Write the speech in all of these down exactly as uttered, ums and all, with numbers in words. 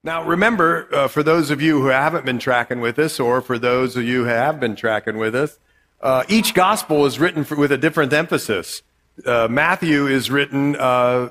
Now, remember, uh, for those of you who haven't been tracking with us, or for those of you who have been tracking with us, uh, each gospel is written for, with a different emphasis. Uh, Matthew is written uh,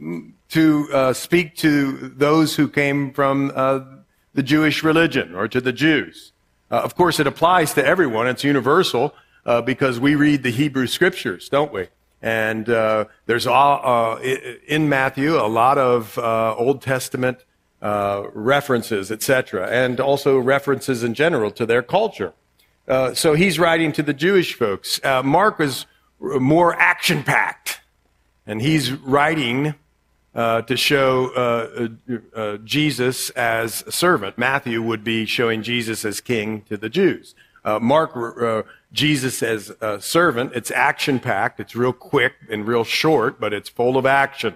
to uh, speak to those who came from uh, the Jewish religion, or to the Jews. Uh, of course, it applies to everyone. It's universal uh, because we read the Hebrew Scriptures, don't we? And uh, there's all, uh, in Matthew a lot of uh, Old Testament Uh, references, et cetera, and also references in general to their culture. Uh, so he's writing to the Jewish folks. Uh, Mark is more action-packed, and he's writing uh, to show uh, uh, uh, Jesus as a servant. Matthew would be showing Jesus as king to the Jews. Uh, Mark, uh, Jesus as a servant. It's action-packed. It's real quick and real short, but it's full of action.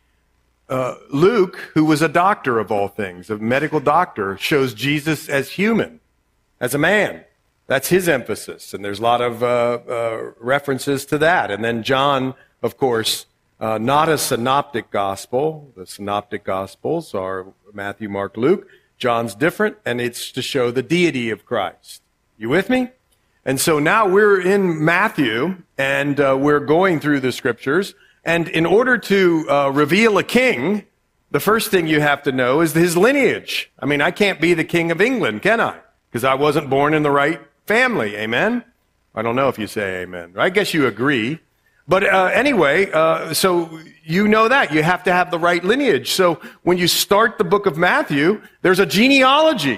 Uh, Luke, who was a doctor of all things, a medical doctor, shows Jesus as human, as a man. That's his emphasis, and there's a lot of uh, uh, references to that. And then John, of course, uh, not a synoptic gospel. The synoptic gospels are Matthew, Mark, Luke. John's different, and it's to show the deity of Christ. You with me? And so now we're in Matthew, and uh, we're going through the Scriptures. And in order to uh, reveal a king, the first thing you have to know is his lineage. I mean, I can't be the king of England, can I? Because I wasn't born in the right family. Amen? I don't know if you say amen. I guess you agree. But uh, anyway, uh, so you know that. You have to have the right lineage. So when you start the book of Matthew, there's a genealogy.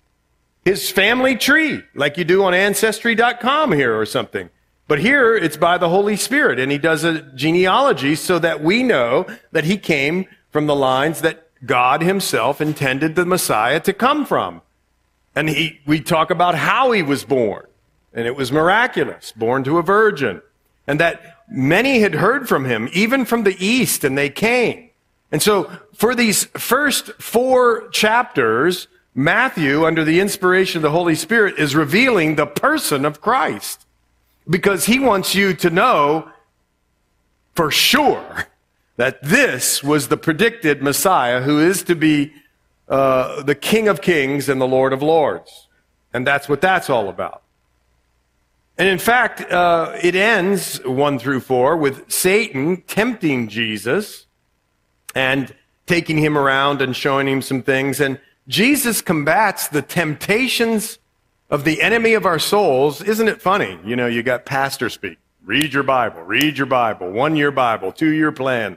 His family tree, like you do on Ancestry dot com here or something. But here, it's by the Holy Spirit, and he does a genealogy so that we know that he came from the lines that God himself intended the Messiah to come from. And he, we talk about how he was born, and it was miraculous, born to a virgin, and that many had heard from him, even from the east, and they came. And so for these first four chapters, Matthew, under the inspiration of the Holy Spirit, is revealing the person of Christ. Because he wants you to know for sure that this was the predicted Messiah who is to be uh, the King of Kings and the Lord of Lords. And that's what that's all about. And in fact, uh, it ends, one through four, with Satan tempting Jesus and taking him around and showing him some things. And Jesus combats the temptations of the enemy of our souls. Isn't it funny? You know, you got pastor speak. Read your Bible, read your Bible, one-year Bible, two-year plan.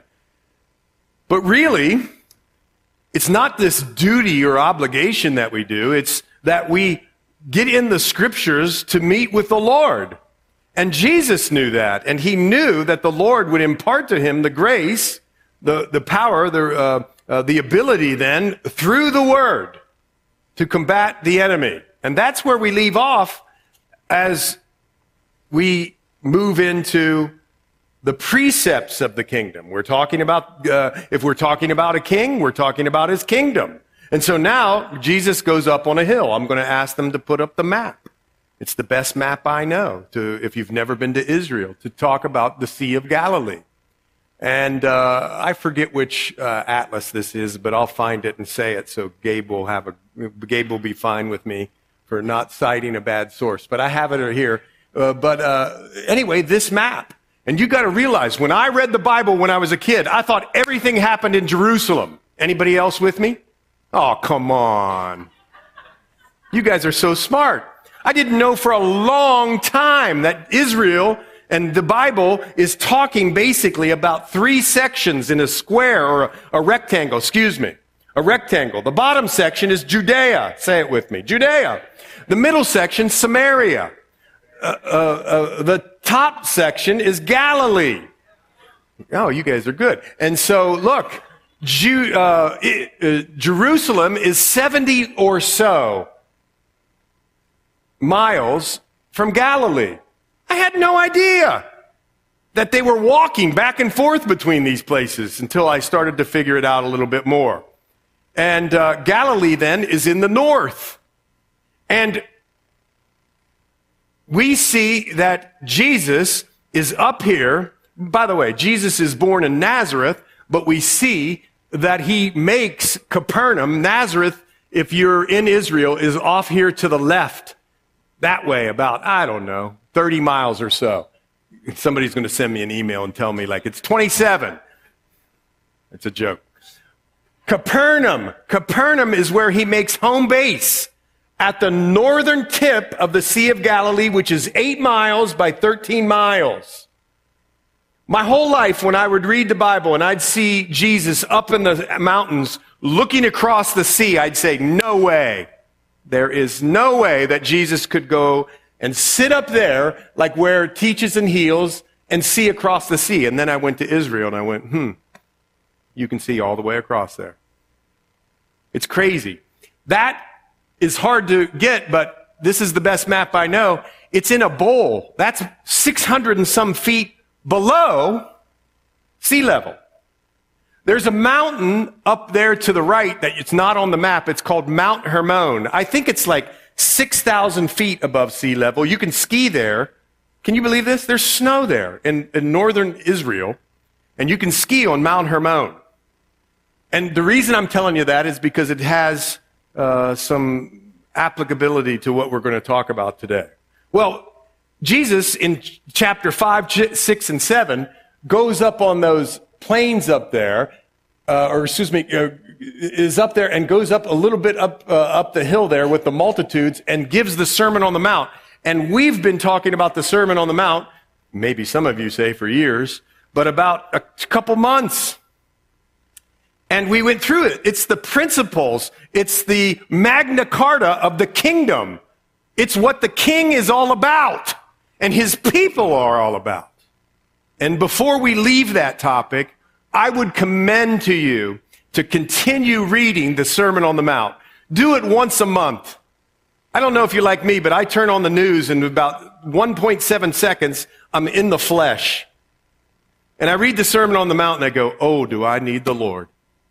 But really, it's not this duty or obligation that we do. It's that we get in the Scriptures to meet with the Lord. And Jesus knew that. And he knew that the Lord would impart to him the grace, the, the power, the, uh, uh, the ability then, through the Word, to combat the enemy. And that's where we leave off as we move into the precepts of the kingdom. We're talking about, uh, if we're talking about a king, we're talking about his kingdom. And so now Jesus goes up on a hill. I'm going to ask them to put up the map. It's the best map I know, to, if you've never been to Israel, to talk about the Sea of Galilee. And uh, I forget which uh, atlas this is, but I'll find it and say it so Gabe will have a, Gabe will be fine with me for not citing a bad source. But I have it here. Uh, but uh, anyway, this map. And you got to realize, when I read the Bible when I was a kid, I thought everything happened in Jerusalem. Anybody else with me? Oh, come on. You guys are so smart. I didn't know for a long time that Israel and the Bible is talking basically about three sections in a square or a, a rectangle, excuse me. A rectangle. The bottom section is Judea. Say it with me. Judea. The middle section, Samaria. Uh, uh, uh, the top section is Galilee. Oh, you guys are good. And so, look, Ju- uh, it, uh, Jerusalem is seventy or so miles from Galilee. I had no idea that they were walking back and forth between these places until I started to figure it out a little bit more. And uh, Galilee then is in the north. And we see that Jesus is up here. By the way, Jesus is born in Nazareth, but we see that he makes Capernaum, Nazareth, if you're in Israel, is off here to the left, that way, about, I don't know, thirty miles or so. Somebody's going to send me an email and tell me, like, it's twenty-seven. It's a joke. Capernaum. Capernaum is where he makes home base, at the northern tip of the Sea of Galilee, which is eight miles by thirteen miles. My whole life, when I would read the Bible and I'd see Jesus up in the mountains looking across the sea, I'd say, no way. There is no way that Jesus could go and sit up there like where Teaches and Heals and see across the sea. And then I went to Israel and I went, hmm, you can see all the way across there. It's crazy. That is hard to get, but this is the best map I know. It's in a bowl. That's six hundred and some feet below sea level. There's a mountain up there to the right that it's not on the map. It's called Mount Hermon. I think it's like six thousand feet above sea level. You can ski there. Can you believe this? There's snow there in, in northern Israel, and you can ski on Mount Hermon. And the reason I'm telling you that is because it has uh, some applicability to what we're going to talk about today. Well, Jesus in chapter five, six, and seven goes up on those plains up there, uh, or excuse me, uh, is up there and goes up a little bit up uh, up the hill there with the multitudes and gives the Sermon on the Mount. And we've been talking about the Sermon on the Mount, maybe some of you say for years, but about a couple months. And we went through it. It's the principles. It's the Magna Carta of the kingdom. It's what the king is all about and his people are all about. And before we leave that topic, I would commend to you to continue reading the Sermon on the Mount. Do it once a month. I don't know if you're like me, but I turn on the news and in about one point seven seconds, I'm in the flesh. And I read the Sermon on the Mount and I go, oh, do I need the Lord?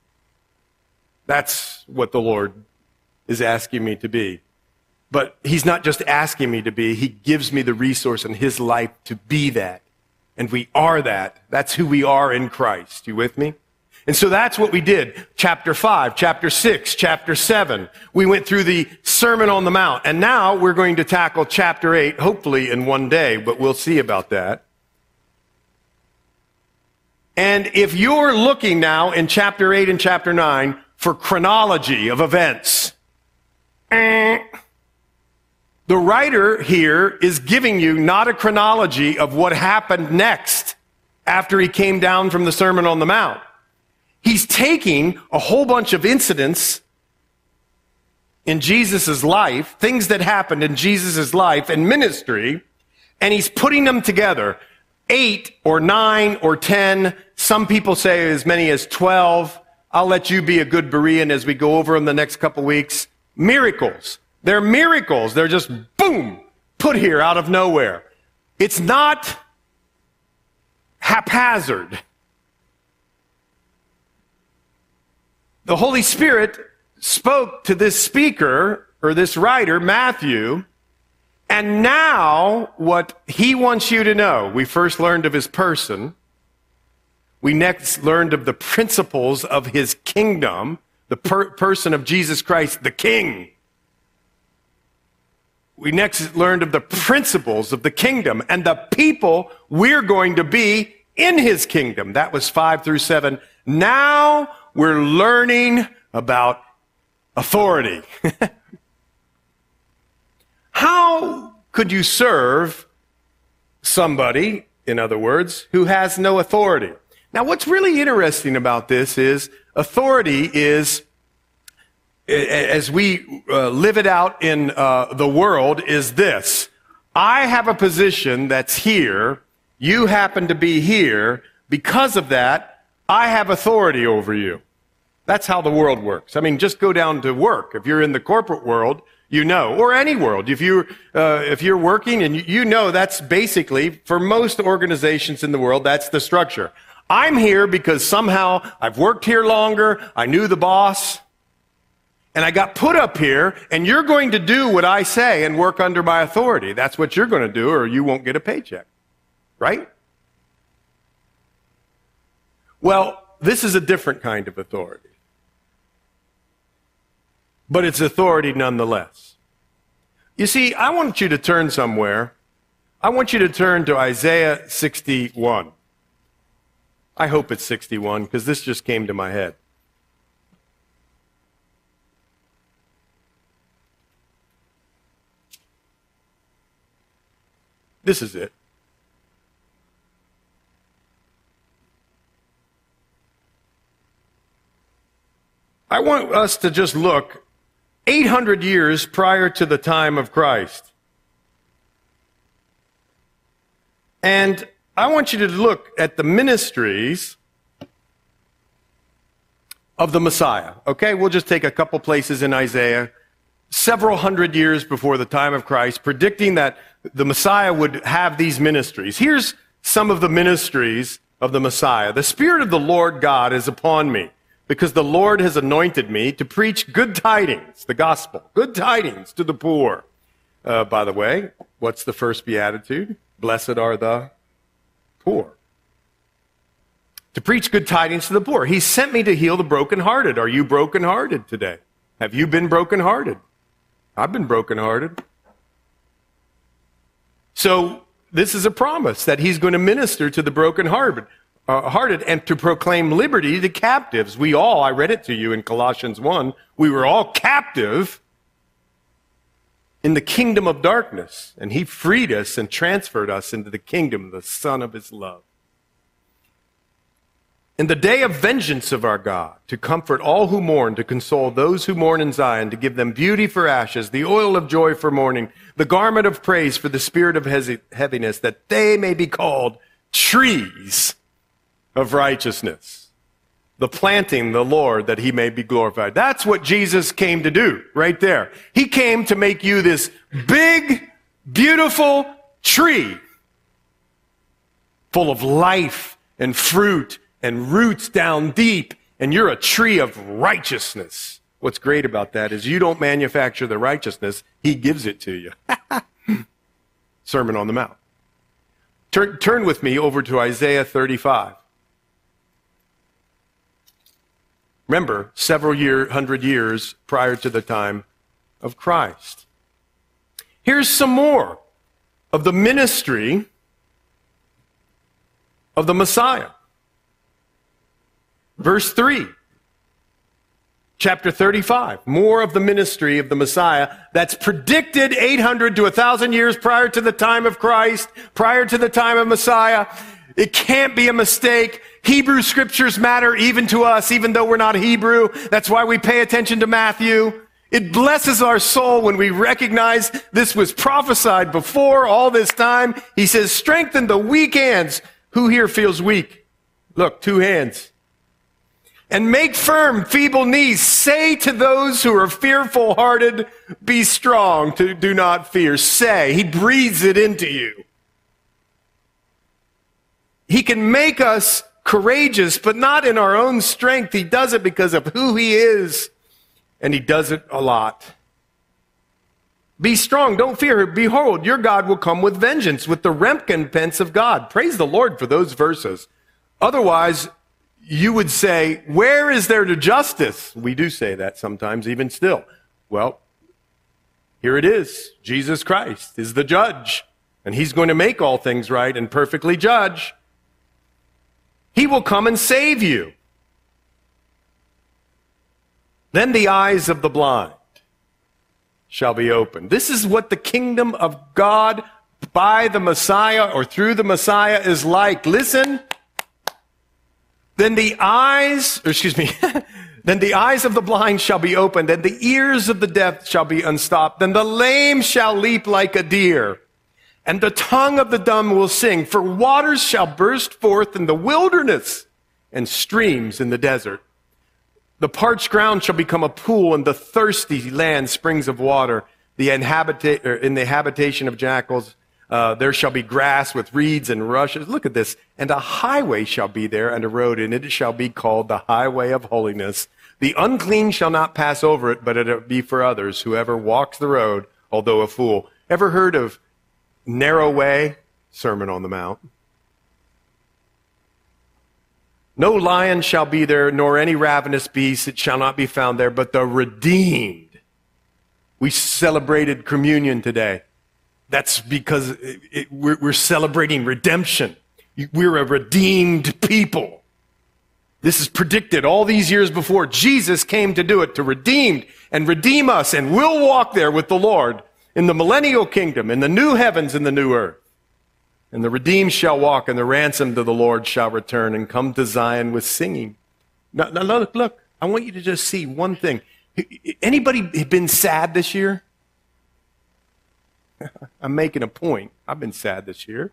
That's what the Lord is asking me to be. But he's not just asking me to be, he gives me the resource in his life to be that. And we are that. That's who we are in Christ. You with me? And so that's what we did. Chapter five, chapter six, chapter seven. We went through the Sermon on the Mount. And now we're going to tackle chapter eight, hopefully in one day, but we'll see about that. And if you're looking now in chapter eight and chapter nine for chronology of events, eh, the writer here is giving you not a chronology of what happened next after he came down from the Sermon on the Mount. He's taking a whole bunch of incidents in Jesus' life, things that happened in Jesus' life and ministry, and he's putting them together. Eight or nine or ten, some people say as many as twelve. I'll let you be a good Berean as we go over them the next couple weeks. Miracles. They're miracles. They're just, boom, put here out of nowhere. It's not haphazard. The Holy Spirit spoke to this speaker, or this writer, Matthew, and now what he wants you to know, we first learned of his person. We next learned of the principles of his kingdom, the per- person of Jesus Christ, the King. We next learned of the principles of the kingdom and the people we're going to be in his kingdom. That was five through seven. Now we're learning about authority. How could you serve somebody, in other words, who has no authority? Now, what's really interesting about this is authority is, as we uh, live it out in uh, the world, is this. I have a position that's here. You happen to be here. Because of that, I have authority over you. That's how the world works. I mean, just go down to work. If you're in the corporate world, you know, or any world. If you're, uh, if you're working and you, you know that's basically, for most organizations in the world, that's the structure. I'm here because somehow I've worked here longer, I knew the boss, and I got put up here, and you're going to do what I say and work under my authority. That's what you're going to do, or you won't get a paycheck. Right? Well, this is a different kind of authority. But it's authority nonetheless. You see, I want you to turn somewhere. I want you to turn to Isaiah sixty-one. I hope it's sixty-one, because this just came to my head. This is it. I want us to just look eight hundred years prior to the time of Christ. And I want you to look at the ministries of the Messiah. Okay, we'll just take a couple places in Isaiah, several hundred years before the time of Christ, predicting that the Messiah would have these ministries. Here's some of the ministries of the Messiah. The Spirit of the Lord God is upon me, because the Lord has anointed me to preach good tidings, the gospel, good tidings to the poor. Uh, by the way, what's the first beatitude? Blessed are the poor. To preach good tidings to the poor. He sent me to heal the brokenhearted. Are you brokenhearted today? Have you been brokenhearted? I've been brokenhearted. So this is a promise that he's going to minister to the brokenhearted. Uh, hearted and to proclaim liberty to captives. We all, I read it to you in Colossians one, we were all captive in the kingdom of darkness, and he freed us and transferred us into the kingdom of the Son of his love. In the day of vengeance of our God, to comfort all who mourn, to console those who mourn in Zion, to give them beauty for ashes, the oil of joy for mourning, the garment of praise for the spirit of heaviness, that they may be called trees of righteousness, the planting the Lord, that he may be glorified. That's what Jesus came to do right there. He came to make you this big, beautiful tree full of life and fruit and roots down deep, and you're a tree of righteousness. What's great about that is you don't manufacture the righteousness, he gives it to you. Sermon on the Mount. Turn, turn with me over to Isaiah thirty-five. Remember, several year, hundred years prior to the time of Christ. Here's some more of the ministry of the Messiah. Verse three, chapter thirty-five, more of the ministry of the Messiah that's predicted eight hundred to one thousand years prior to the time of Christ, prior to the time of Messiah. It can't be a mistake. Hebrew scriptures matter even to us, even though we're not Hebrew. That's why we pay attention to Matthew. It blesses our soul when we recognize this was prophesied before all this time. He says, strengthen the weak hands. Who here feels weak? Look, two hands. And make firm feeble knees. Say to those who are fearful-hearted, be strong, to do not fear. Say. He breathes it into you. He can make us courageous, but not in our own strength. He does it because of who he is, and he does it a lot. Be strong, don't fear. Behold, your God will come with vengeance, with the recompense of God. Praise the Lord for those verses. Otherwise, you would say, where is there to justice? We do say that sometimes, even still. Well, here it is. Jesus Christ is the judge, and he's going to make all things right and perfectly judge. He will come and save you. Then the eyes of the blind shall be opened. This is what the kingdom of God by the Messiah or through the Messiah is like. Listen. Then the eyes, or excuse me, then the eyes of the blind shall be opened, and the ears of the deaf shall be unstopped. Then the lame shall leap like a deer, and the tongue of the dumb will sing. For waters shall burst forth in the wilderness, and streams in the desert. The parched ground shall become a pool, and the thirsty land springs of water. The inhabita- or in the habitation of jackals, uh, there shall be grass with reeds and rushes. Look at this. And a highway shall be there, and a road, and it shall be called the highway of holiness. The unclean shall not pass over it, but it will be for others. Whoever walks the road, although a fool. Ever heard of narrow way? Sermon on the Mount. No lion shall be there, nor any ravenous beast. It shall not be found there, but the redeemed. We celebrated communion today. That's because it, it, we're, we're celebrating redemption. We're a redeemed people. This is predicted all these years before. Jesus came to do it, to redeem and redeem us, and we'll walk there with the Lord in the millennial kingdom, in the new heavens and the new earth. And the redeemed shall walk, and the ransomed of the Lord shall return and come to Zion with singing. Now, now look, look, I want you to just see one thing. Anybody been sad this year? I'm making a point. I've been sad this year.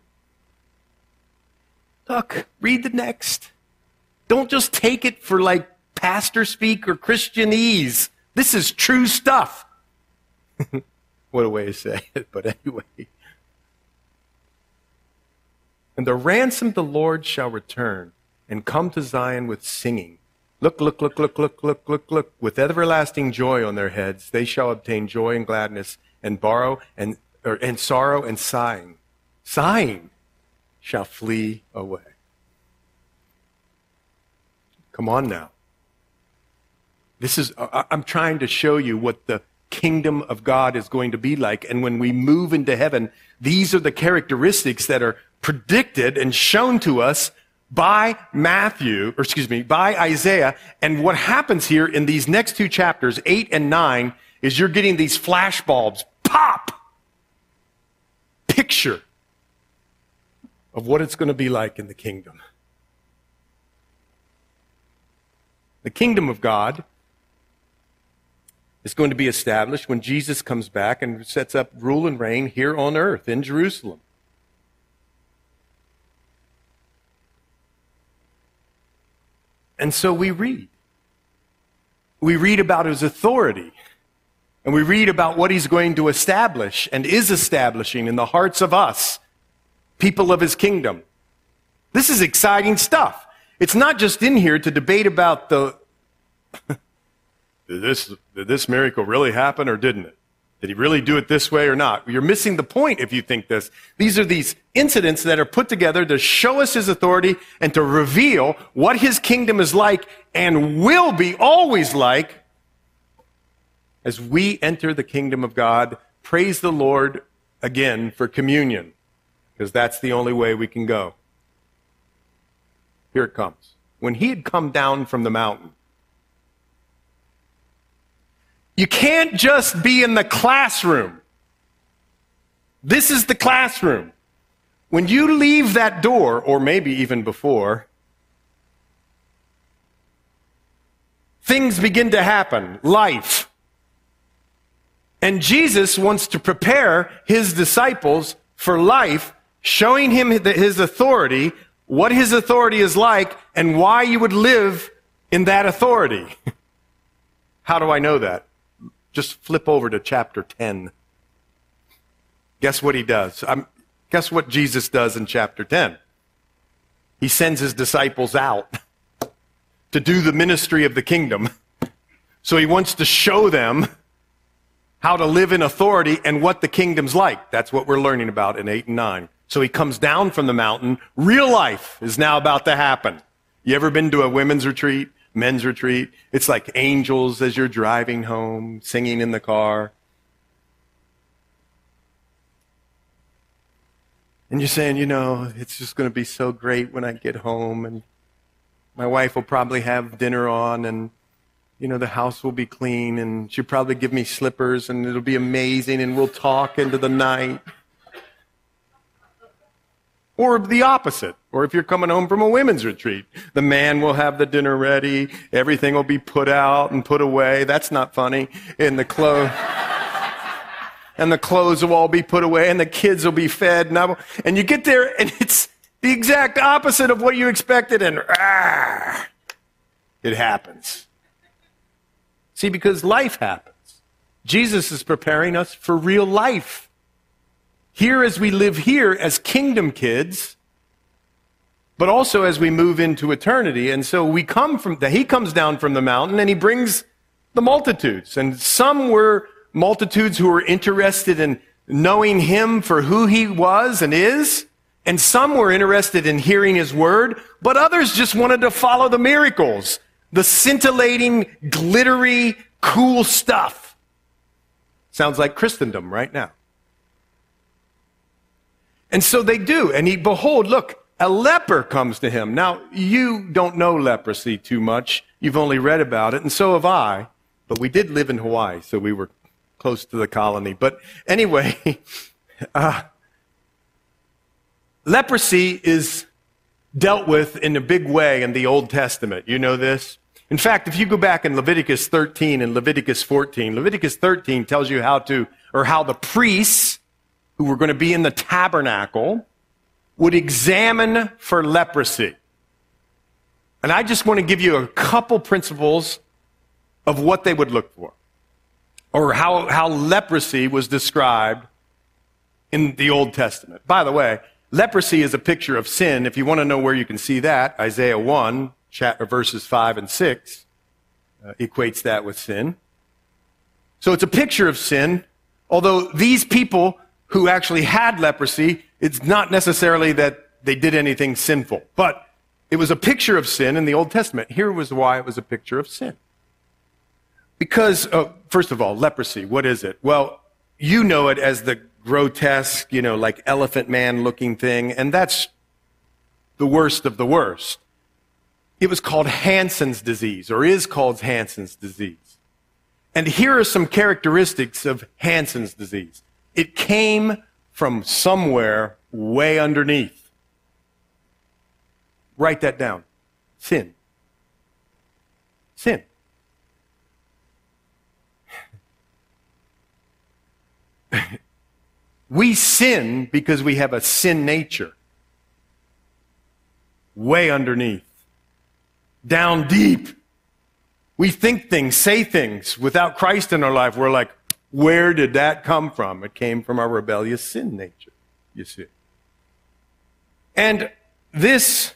Look, read the next. Don't just take it for like pastor speak or Christianese. This is true stuff. What a way to say it, but anyway. And the ransomed of the Lord shall return and come to Zion with singing. Look, look, look, look, look, look, look, look. With everlasting joy on their heads, they shall obtain joy and gladness and borrow and, or, and sorrow and sighing. Sighing shall flee away. Come on now. This is, I'm trying to show you what the kingdom of God is going to be like. And when we move into heaven, these are the characteristics that are predicted and shown to us by Matthew, or excuse me, by Isaiah. And what happens here in these next two chapters, eight and nine, is you're getting these flashbulbs pop. Picture of what it's going to be like in the kingdom. The kingdom of God is going to be established when Jesus comes back and sets up rule and reign here on earth in Jerusalem. And so we read. We read about his authority. And we read about what he's going to establish and is establishing in the hearts of us, people of his kingdom. This is exciting stuff. It's not just in here to debate about the, did this, did this miracle really happen or didn't it? Did he really do it this way or not? You're missing the point if you think this. These are these incidents that are put together to show us his authority and to reveal what his kingdom is like and will be always like as we enter the kingdom of God. Praise the Lord again for communion, because that's the only way we can go. Here it comes. When he had come down from the mountain, you can't just be in the classroom. This is the classroom. When you leave that door, or maybe even before, things begin to happen. Life. And Jesus wants to prepare his disciples for life, showing him his authority, what his authority is like, and why you would live in that authority. How do I know that? Just flip over to chapter ten. Guess what he does? Um, guess what Jesus does in chapter ten? He sends his disciples out to do the ministry of the kingdom. So he wants to show them how to live in authority and what the kingdom's like. That's what we're learning about in eight and nine. So he comes down from the mountain. Real life is now about to happen. You ever been to a women's retreat, men's retreat? It's like angels as you're driving home, singing in the car. And you're saying, you know, it's just going to be so great when I get home, and my wife will probably have dinner on, and, you know, the house will be clean, and she'll probably give me slippers, and it'll be amazing, and we'll talk into the night. Or the opposite. Or if you're coming home from a women's retreat, the man will have the dinner ready, everything will be put out and put away. That's not funny. And the clothes, and the clothes will all be put away, and the kids will be fed. And, will, and you get there, and it's the exact opposite of what you expected, and ah, it happens. See, because life happens. Jesus is preparing us for real life. Here as we live here as kingdom kids, but also as we move into eternity. And so we come from, the, he comes down from the mountain and he brings the multitudes. And some were multitudes who were interested in knowing him for who he was and is. And some were interested in hearing his word, but others just wanted to follow the miracles, the scintillating, glittery, cool stuff. Sounds like Christendom right now. And so they do. And he, behold, look, a leper comes to him. Now, you don't know leprosy too much. You've only read about it, and so have I. But we did live in Hawaii, so we were close to the colony. But anyway, uh, leprosy is dealt with in a big way in the Old Testament. You know this? In fact, if you go back in Leviticus thirteen and Leviticus fourteen, Leviticus thirteen tells you how to, or how the priests who were going to be in the tabernacle would examine for leprosy. And I just want to give you a couple principles of what they would look for, or how, how leprosy was described in the Old Testament. By the way, leprosy is a picture of sin. If you want to know where you can see that, Isaiah one, chapter, verses five and six, uh, equates that with sin. So it's a picture of sin, although these people who actually had leprosy, it's not necessarily that they did anything sinful, but it was a picture of sin in the Old Testament. Here was why it was a picture of sin. Because, uh, first of all, leprosy, what is it? Well, you know it as the grotesque, you know, like elephant man looking thing, and that's the worst of the worst. It was called Hansen's disease, or is called Hansen's disease. And here are some characteristics of Hansen's disease. It came from somewhere way underneath. Write that down. Sin. Sin. We sin because we have a sin nature. Way underneath. Down deep. We think things, say things without Christ in our life. We're like, where did that come from? It came from our rebellious sin nature, you see. And this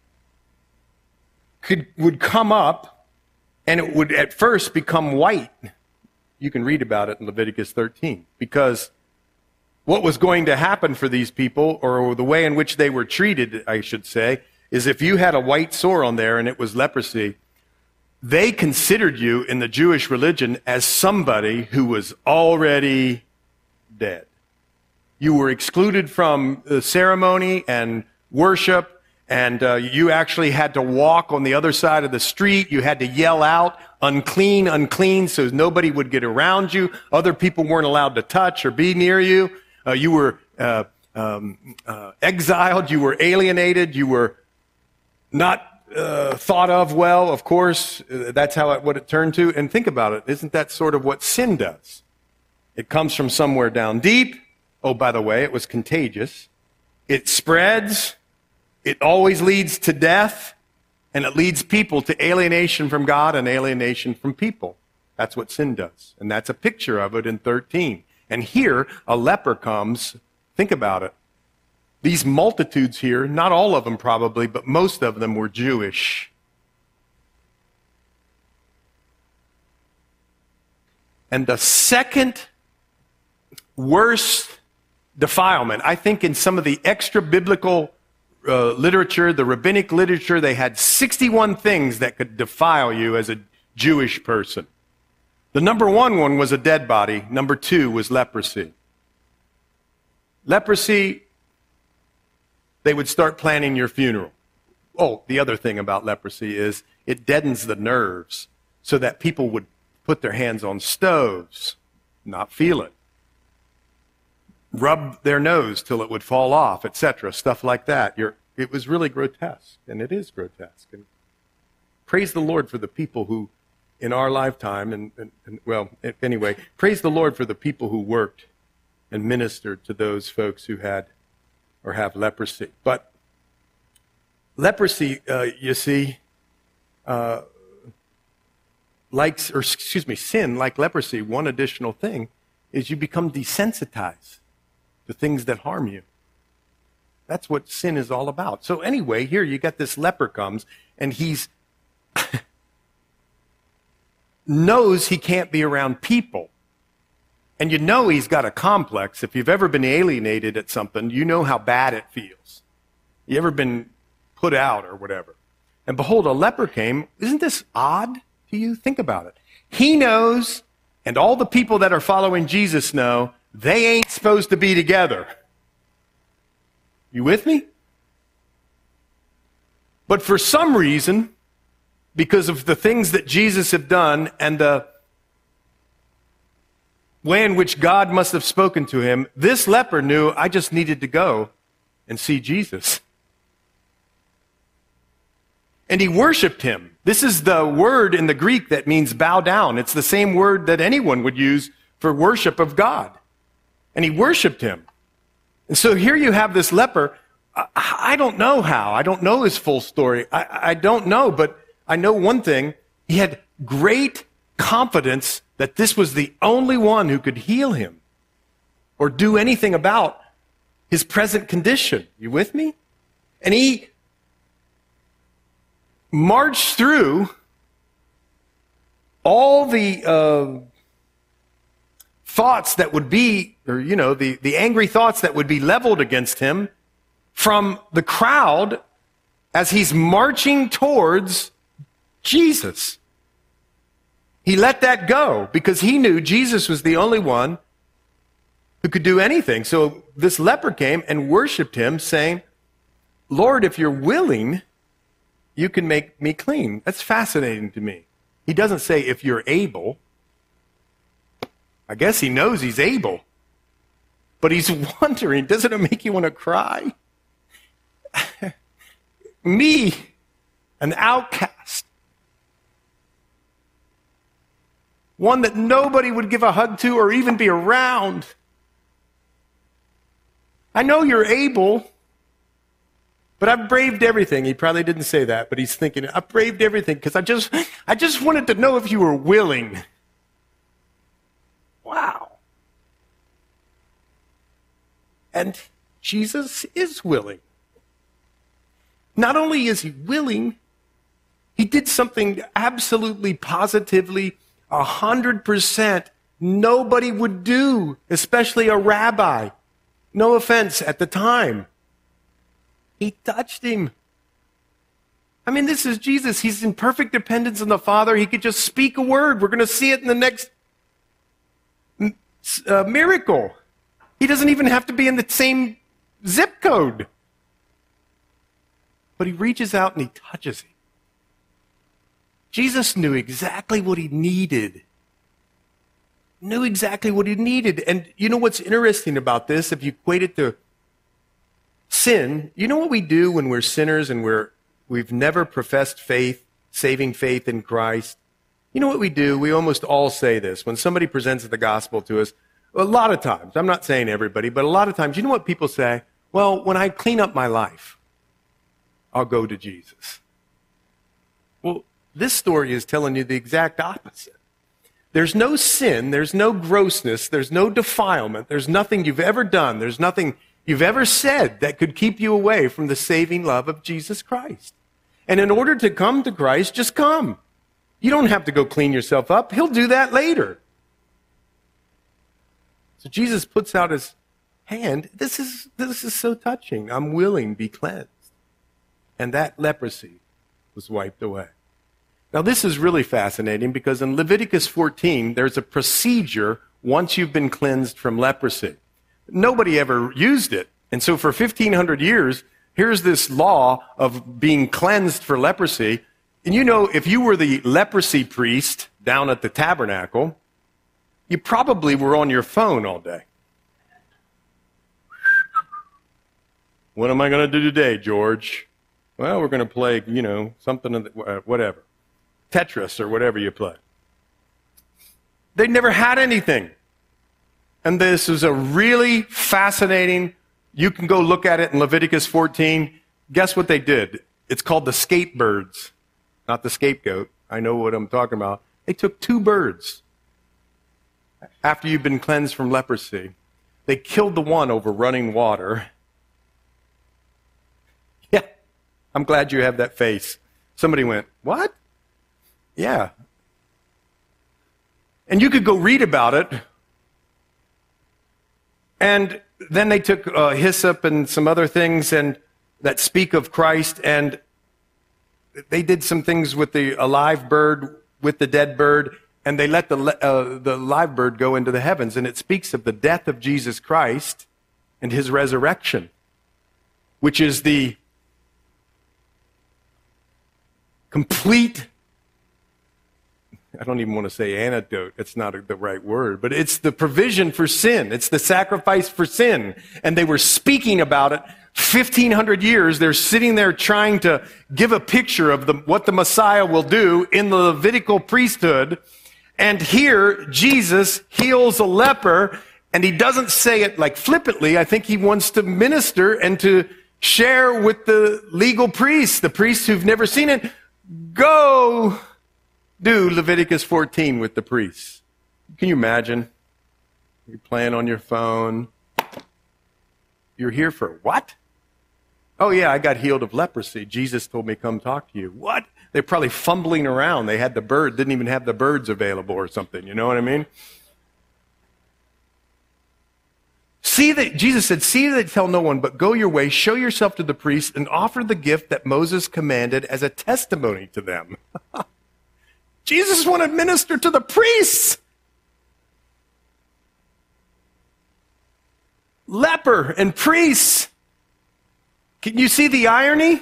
could, would come up, and it would at first become white. You can read about it in Leviticus thirteen, because what was going to happen for these people, or the way in which they were treated, I should say, is if you had a white sore on there and it was leprosy, they considered you in the Jewish religion as somebody who was already dead. You were excluded from the ceremony and worship, and uh, you actually had to walk on the other side of the street. You had to yell out, unclean, unclean, so nobody would get around you. Other people weren't allowed to touch or be near you. Uh, you were uh, um, uh, exiled. You were alienated. You were not uh, thought of well, of course. Uh, that's how it, what it turned to. And think about it. Isn't that sort of what sin does? It comes from somewhere down deep. Oh, by the way, it was contagious. It spreads. It always leads to death. And it leads people to alienation from God and alienation from people. That's what sin does. And that's a picture of it in thirteen. And here, a leper comes. Think about it. These multitudes here, not all of them probably, but most of them were Jewish. And the second worst defilement, I think in some of the extra biblical uh, literature, the rabbinic literature, they had sixty-one things that could defile you as a Jewish person. The number one one was a dead body. Number two was leprosy. Leprosy, they would start planning your funeral. Oh, the other thing about leprosy is it deadens the nerves so that people would put their hands on stoves, not feel it. Rub their nose till it would fall off, et cetera, stuff like that. You're, it was really grotesque, and it is grotesque. And praise the Lord for the people who, in our lifetime, and, and, and well, anyway, praise the Lord for the people who worked and ministered to those folks who had or have leprosy. But leprosy, uh, you see, uh, like, or excuse me, sin, like leprosy, one additional thing is you become desensitized to things that harm you. That's what sin is all about. So anyway, here you got this leper comes, and he's knows he can't be around people. And you know he's got a complex. If you've ever been alienated at something, you know how bad it feels. You ever been put out or whatever. And behold, a leper came. Isn't this odd to you? Think about it. He knows, and all the people that are following Jesus know, they ain't supposed to be together. You with me? But for some reason, because of the things that Jesus had done and the way in which God must have spoken to him, this leper knew, I just needed to go and see Jesus. And he worshiped him. This is the word in the Greek that means bow down. It's the same word that anyone would use for worship of God. And he worshiped him. And so here you have this leper. I, I don't know how. I don't know his full story. I, I don't know, but I know one thing. He had great confidence that this was the only one who could heal him or do anything about his present condition. You with me? And he marched through all the uh, thoughts that would be, or, you know, the, the angry thoughts that would be leveled against him from the crowd as he's marching towards Jesus. He let that go because he knew Jesus was the only one who could do anything. So this leper came and worshiped him, saying, Lord, if you're willing, you can make me clean. That's fascinating to me. He doesn't say, if you're able. I guess he knows he's able. But he's wondering, doesn't it make you want to cry? Me, an outcast. One that nobody would give a hug to or even be around. I know you're able, but I've braved everything. He probably didn't say that, but he's thinking, I've braved everything because I just, I just wanted to know if you were willing. Wow. And Jesus is willing. Not only is he willing, he did something absolutely, positively, a hundred percent nobody would do, especially a rabbi. No offense at the time. He touched him. I mean, this is Jesus. He's in perfect dependence on the Father. He could just speak a word. We're going to see it in the next uh, miracle. He doesn't even have to be in the same zip code. But he reaches out and he touches him. Jesus knew exactly what he needed. Knew exactly what he needed. And you know what's interesting about this? If you equate it to sin, you know what we do when we're sinners and we're, we've never professed faith, saving faith in Christ? You know what we do? We almost all say this. When somebody presents the gospel to us, a lot of times, I'm not saying everybody, but a lot of times, you know what people say? Well, when I clean up my life, I'll go to Jesus. Well, this story is telling you the exact opposite. There's no sin, there's no grossness, there's no defilement, there's nothing you've ever done, there's nothing you've ever said that could keep you away from the saving love of Jesus Christ. And in order to come to Christ, just come. You don't have to go clean yourself up. He'll do that later. So Jesus puts out his hand. This is, this is so touching. I'm willing, be cleansed. And that leprosy was wiped away. Now, this is really fascinating because in Leviticus fourteen, there's a procedure once you've been cleansed from leprosy. Nobody ever used it. And so for fifteen hundred years, here's this law of being cleansed for leprosy. And you know, if you were the leprosy priest down at the tabernacle, you probably were on your phone all day. What am I going to do today, George? Well, we're going to play, you know, something, uh, whatever. Tetris or whatever you play. They never had anything. And this is a really fascinating, you can go look at it in Leviticus fourteen. Guess what they did? It's called the skatebirds, not the scapegoat. I know what I'm talking about. They took two birds after you've been cleansed from leprosy. They killed the one over running water. Yeah, I'm glad you have that face. Somebody went, what? Yeah. And you could go read about it And then they took uh, hyssop and some other things and that speak of Christ, and they did some things with the alive bird, with the dead bird, and they let the, uh, the live bird go into the heavens. And it speaks of the death of Jesus Christ and his resurrection, which is the complete, I don't even want to say antidote, it's not the right word, but it's the provision for sin. It's the sacrifice for sin. And they were speaking about it fifteen hundred years. They're sitting there trying to give a picture of the, what the Messiah will do in the Levitical priesthood. And here, Jesus heals a leper, and he doesn't say it like flippantly. I think he wants to minister and to share with the legal priests, the priests who've never seen it. Go do Leviticus fourteen with the priests. Can you imagine? You're playing on your phone. You're here for what? Oh yeah, I got healed of leprosy. Jesus told me come talk to you. What? They're probably fumbling around. They had the bird, didn't even have the birds available or something. You know what I mean? See that, Jesus said, see that tell no one, but go your way, show yourself to the priest, and offer the gift that Moses commanded as a testimony to them. Jesus wanted to minister to the priests. Leper and priests. Can you see the irony?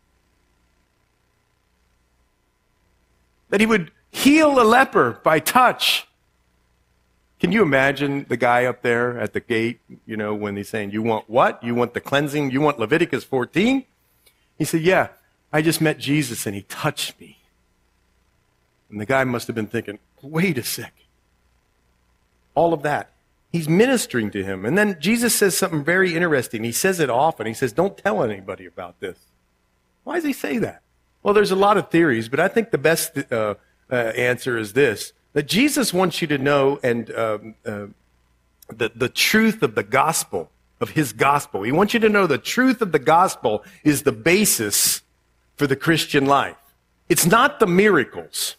That he would heal a leper by touch. Can you imagine the guy up there at the gate, you know, when he's saying, you want what? You want the cleansing? You want Leviticus fourteen? He said, yeah, I just met Jesus and he touched me. And the guy must have been thinking, wait a second. All of that. He's ministering to him. And then Jesus says something very interesting. He says it often. He says, don't tell anybody about this. Why does he say that? Well, there's a lot of theories, but I think the best uh, uh, answer is this, that Jesus wants you to know and um, uh, the, the truth of the gospel, of his gospel. He wants you to know the truth of the gospel is the basis for the Christian life. It's not the miracles.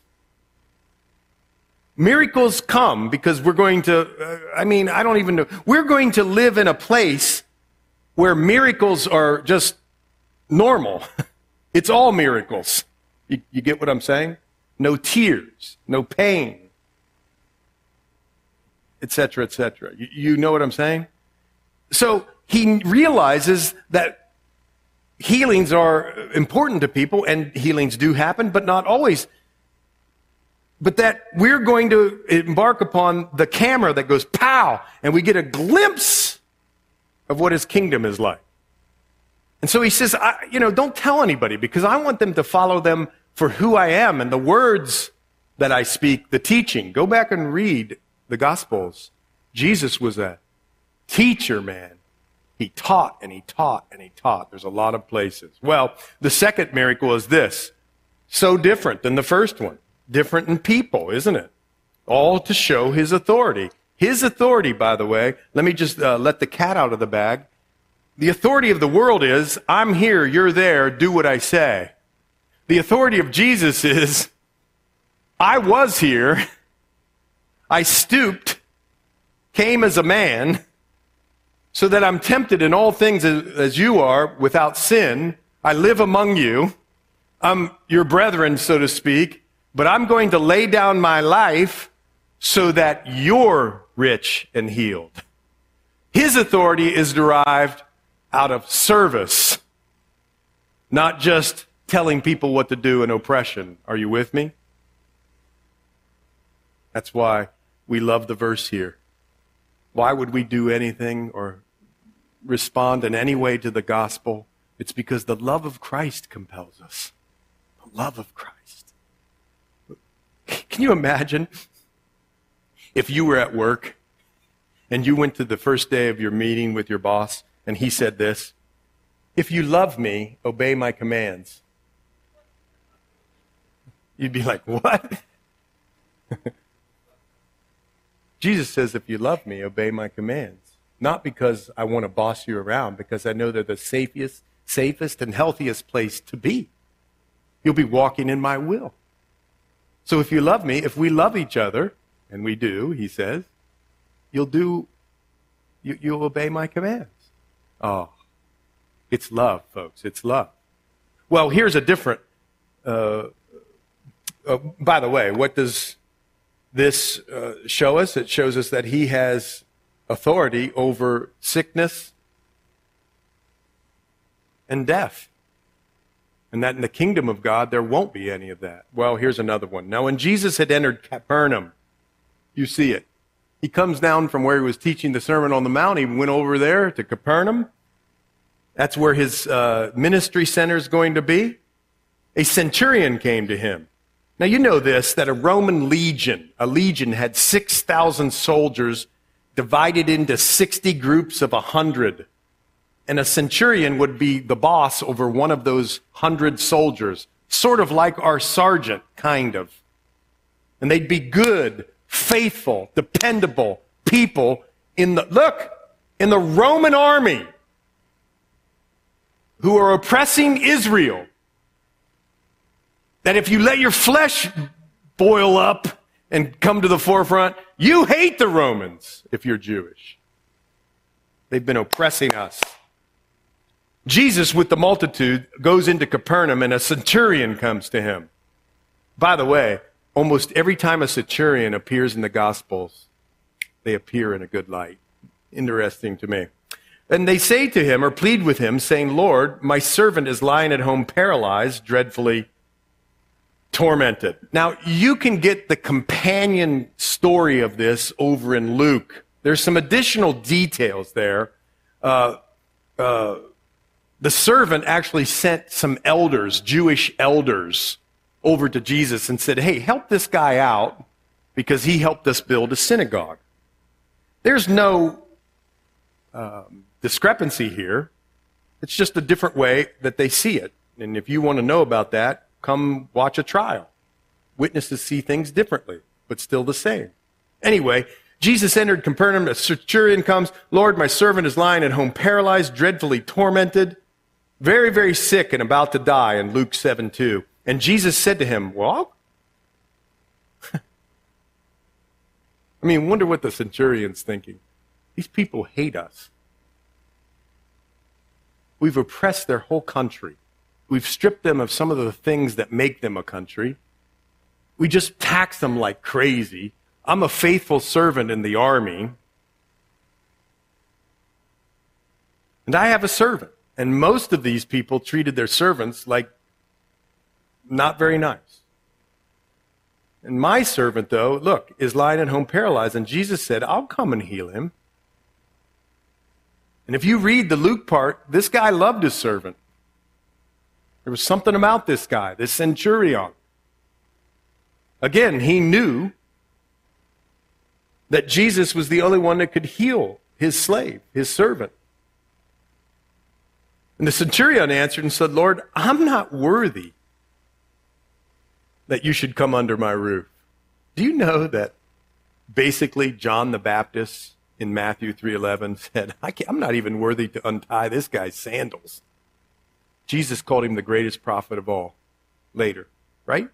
Miracles come because we're going to, uh, I mean, I don't even know. We're going to live in a place where miracles are just normal. It's all miracles. You, you get what I'm saying? No tears, no pain, et cetera, et cetera. You, you know what I'm saying? So he realizes that healings are important to people, and healings do happen, but not always. But that we're going to embark upon the camera that goes pow, and we get a glimpse of what his kingdom is like. And so he says, I, you know, don't tell anybody, because I want them to follow them for who I am and the words that I speak, the teaching. Go back and read the Gospels. Jesus was a teacher, man. He taught and he taught and he taught. There's a lot of places. Well, the second miracle is this. So different than the first one. Different in people, isn't it? All to show his authority. His authority, by the way, let me just uh, let the cat out of the bag. The authority of the world is, I'm here, you're there, do what I say. The authority of Jesus is, I was here, I stooped, came as a man, so that I'm tempted in all things as, as you are, without sin. I live among you. I'm your brethren, so to speak. But I'm going to lay down my life so that you're rich and healed. His authority is derived out of service, not just telling people what to do in oppression. Are you with me? That's why we love the verse here. Why would we do anything or respond in any way to the gospel? It's because the love of Christ compels us. The love of Christ. Can you imagine if you were at work and you went to the first day of your meeting with your boss and he said this, if you love me, obey my commands. You'd be like, what? Jesus says, if you love me, obey my commands. Not because I want to boss you around, because I know they're the safest, safest and healthiest place to be. You'll be walking in my will. So if you love me, if we love each other, and we do, he says, you'll do You, you'll obey my commands. Oh, it's love, folks. It's love. Well, here's a different, uh, uh, by the way, what does this uh, show us? It shows us that he has authority over sickness and death. And that in the kingdom of God, there won't be any of that. Well, here's another one. Now, when Jesus had entered Capernaum, you see it. He comes down from where he was teaching the Sermon on the Mount. He went over there to Capernaum. That's where his uh, ministry center is going to be. A centurion came to him. Now, you know this, that a Roman legion, a legion had six thousand soldiers divided into sixty groups of one hundred. And a centurion would be the boss over one of those one hundred soldiers, sort of like our sergeant, kind of. And they'd be good, faithful, dependable people in the, look, in the Roman army who are oppressing Israel. That if you let your flesh boil up and come to the forefront, you hate the Romans if you're Jewish. They've been oppressing us. Jesus, with the multitude, goes into Capernaum, and a centurion comes to him. By the way, almost every time a centurion appears in the Gospels, they appear in a good light. Interesting to me. And they say to him, or plead with him, saying, Lord, my servant is lying at home paralyzed, dreadfully tormented. Now, you can get the companion story of this over in Luke. There's some additional details there. Uh, uh, the servant actually sent some elders, Jewish elders, over to Jesus and said, hey, help this guy out because he helped us build a synagogue. There's no um, discrepancy here. It's just a different way that they see it. And if you want to know about that, come watch a trial. Witnesses see things differently, but still the same. Anyway, Jesus entered Capernaum. A centurion comes. Lord, my servant is lying at home paralyzed, dreadfully tormented, very, very sick and about to die in Luke seven two. And Jesus said to him, well, I mean, wonder what the centurion's thinking. These people hate us. We've oppressed their whole country. We've stripped them of some of the things that make them a country. We just tax them like crazy. I'm a faithful servant in the army. And I have a servant. And most of these people treated their servants like not very nice. And my servant, though, look, is lying at home paralyzed. And Jesus said, I'll come and heal him. And if you read the Luke part, this guy loved his servant. There was something about this guy, this centurion. Again, he knew that Jesus was the only one that could heal his slave, his servant. And the centurion answered and said, Lord, I'm not worthy that you should come under my roof. Do you know that basically John the Baptist in Matthew three eleven said, I can't, I'm not even worthy to untie this guy's sandals. Jesus called him the greatest prophet of all later, right?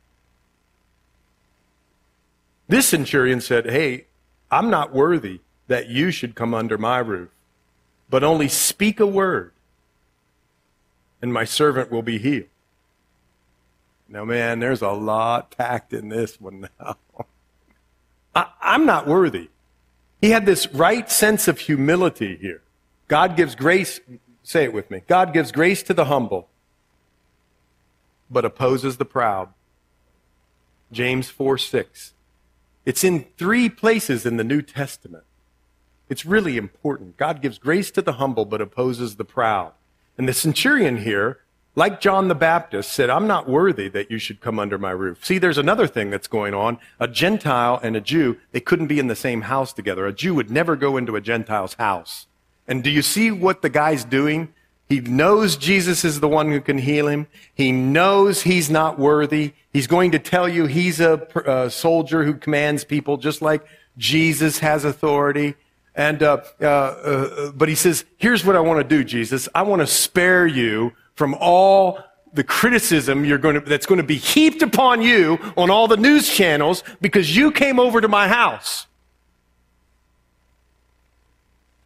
This centurion said, hey, I'm not worthy that you should come under my roof, but only speak a word, and my servant will be healed. Now, man, there's a lot packed in this one now. I, I'm not worthy. He had this right sense of humility here. God gives grace, say it with me, God gives grace to the humble, but opposes the proud. James four six. It's in three places in the New Testament. It's really important. God gives grace to the humble, but opposes the proud. And the centurion here, like John the Baptist, said, I'm not worthy that you should come under my roof. See, there's another thing that's going on. A Gentile and a Jew, they couldn't be in the same house together. A Jew would never go into a Gentile's house. And do you see what the guy's doing? He knows Jesus is the one who can heal him. He knows he's not worthy. He's going to tell you he's a, a soldier who commands people just like Jesus has authority. And uh, uh, uh, but he says, here's what I want to do, Jesus. I want to spare you from all the criticism you're going to, that's going to be heaped upon you on all the news channels because you came over to my house.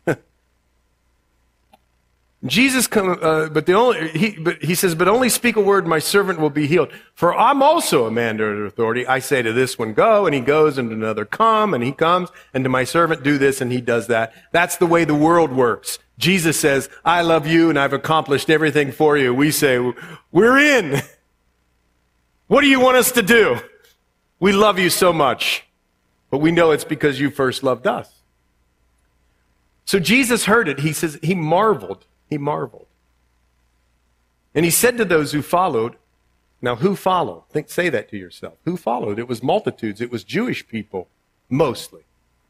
Jesus, come, uh, but the only he, but he says, but only speak a word, my servant will be healed. For I'm also a man under authority. I say to this one, go, and he goes, and to another, come, and he comes, and to my servant, do this, and he does that. That's the way the world works. Jesus says, I love you, and I've accomplished everything for you. We say, we're in. What do you want us to do? We love you so much, but we know it's because you first loved us. So Jesus heard it. He says, he marveled. He marveled. And he said to those who followed, now who followed? Think, say that to yourself. Who followed? It was multitudes. It was Jewish people, mostly.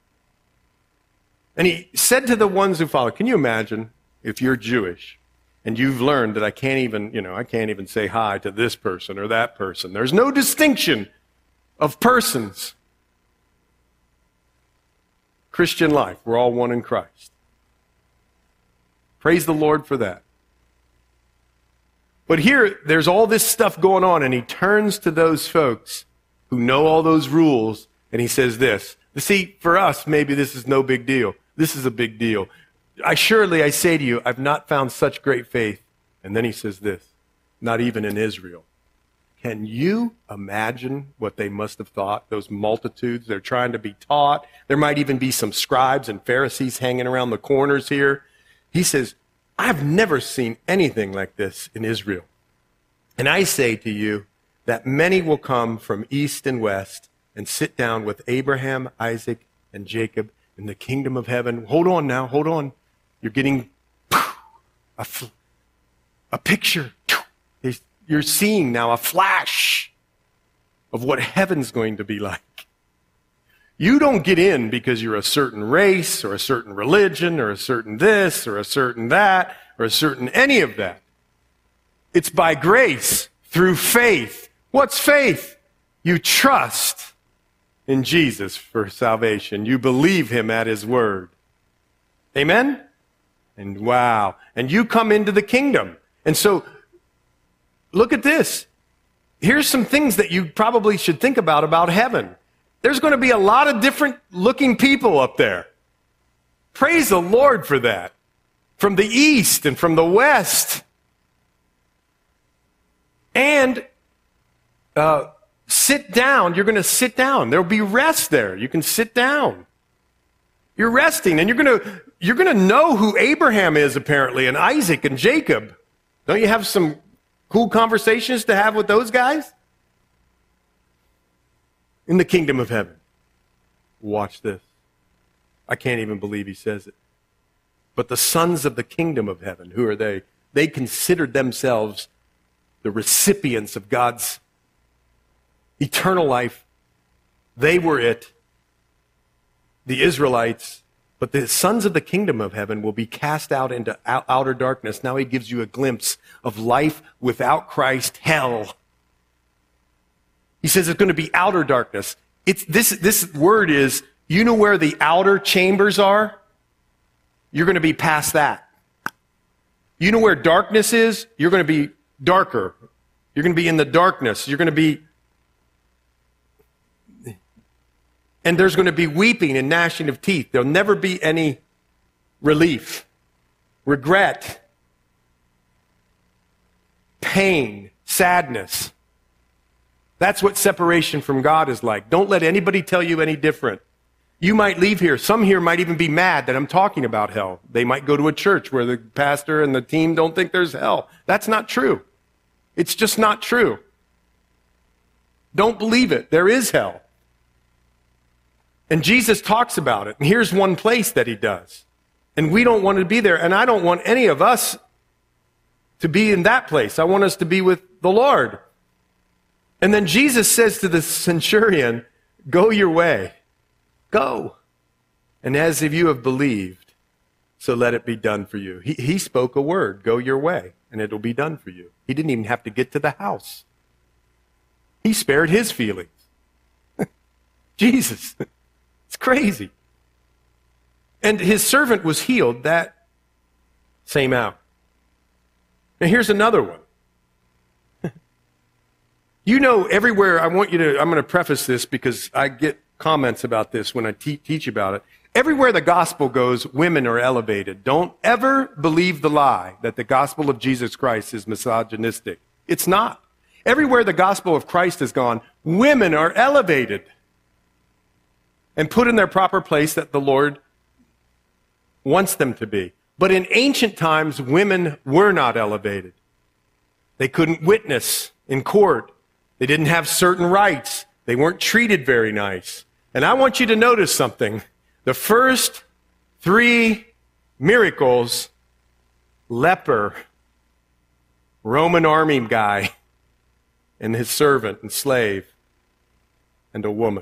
And he said to the ones who followed, can you imagine if you're Jewish and you've learned that I can't even, you know, I can't even say hi to this person or that person. There's no distinction of persons. Christian life, we're all one in Christ. Praise the Lord for that. But here, there's all this stuff going on, and he turns to those folks who know all those rules, and he says this. See, for us, maybe this is no big deal. This is a big deal. I surely, I say to you, I've not found such great faith. And then he says this, not even in Israel. Can you imagine what they must have thought? Those multitudes, they're trying to be taught. There might even be some scribes and Pharisees hanging around the corners here. He says, I've never seen anything like this in Israel. And I say to you that many will come from east and west and sit down with Abraham, Isaac, and Jacob in the kingdom of heaven. Hold on now, hold on. You're getting a, a picture. You're seeing now a flash of what heaven's going to be like. You don't get in because you're a certain race or a certain religion or a certain this or a certain that or a certain any of that. It's by grace, through faith. What's faith? You trust in Jesus for salvation. You believe him at his word. Amen? And wow. And you come into the kingdom. And so, look at this. Here's some things that you probably should think about about heaven. There's going to be a lot of different looking people up there. Praise the Lord for that. From the east and from the west. And uh, sit down. You're going to sit down. There'll be rest there. You can sit down. You're resting, and you're going to you're going to know who Abraham is, apparently, and Isaac and Jacob. Don't you have some cool conversations to have with those guys? In the kingdom of heaven. Watch this. I can't even believe he says it. But the sons of the kingdom of heaven, who are they? They considered themselves the recipients of God's eternal life. They were it. The Israelites. But the sons of the kingdom of heaven will be cast out into outer darkness. Now he gives you a glimpse of life without Christ, hell. He says it's going to be outer darkness. It's, this, this word is, you know where the outer chambers are? You're going to be past that. You know where darkness is? You're going to be darker. You're going to be in the darkness. You're going to be... And there's going to be weeping and gnashing of teeth. There'll never be any relief, regret, pain, sadness. That's what separation from God is like. Don't let anybody tell you any different. You might leave here. Some here might even be mad that I'm talking about hell. They might go to a church where the pastor and the team don't think there's hell. That's not true. It's just not true. Don't believe it. There is hell. And Jesus talks about it. And here's one place that he does. And we don't want to be there. And I don't want any of us to be in that place. I want us to be with the Lord. And then Jesus says to the centurion, go your way. Go. And as if you have believed, so let it be done for you. He, he spoke a word, go your way, and it'll be done for you. He didn't even have to get to the house. He spared his feelings. Jesus. It's crazy. And his servant was healed that same hour. Now here's another one. You know, everywhere, I want you to, I'm going to preface this because I get comments about this when I te- teach about it. Everywhere the gospel goes, women are elevated. Don't ever believe the lie that the gospel of Jesus Christ is misogynistic. It's not. Everywhere the gospel of Christ has gone, women are elevated and put in their proper place that the Lord wants them to be. But in ancient times, women were not elevated. They couldn't witness in court. They didn't have certain rights. They weren't treated very nice. And I want you to notice something. The first three miracles, leper, Roman army guy, and his servant and slave, and a woman.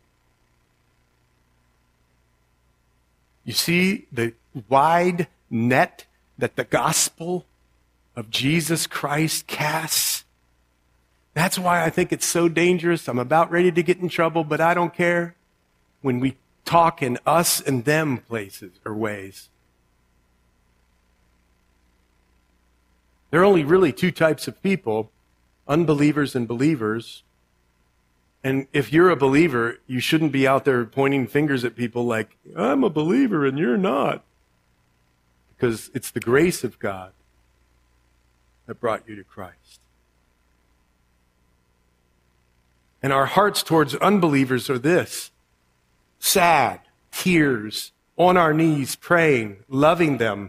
You see the wide net that the gospel of Jesus Christ casts? That's why I think it's so dangerous. I'm about ready to get in trouble, but I don't care. When we talk in us and them places or ways. There are only really two types of people, unbelievers and believers. And if you're a believer, you shouldn't be out there pointing fingers at people like, I'm a believer and you're not. Because it's the grace of God that brought you to Christ. And our hearts towards unbelievers are this: sad, tears, on our knees, praying, loving them,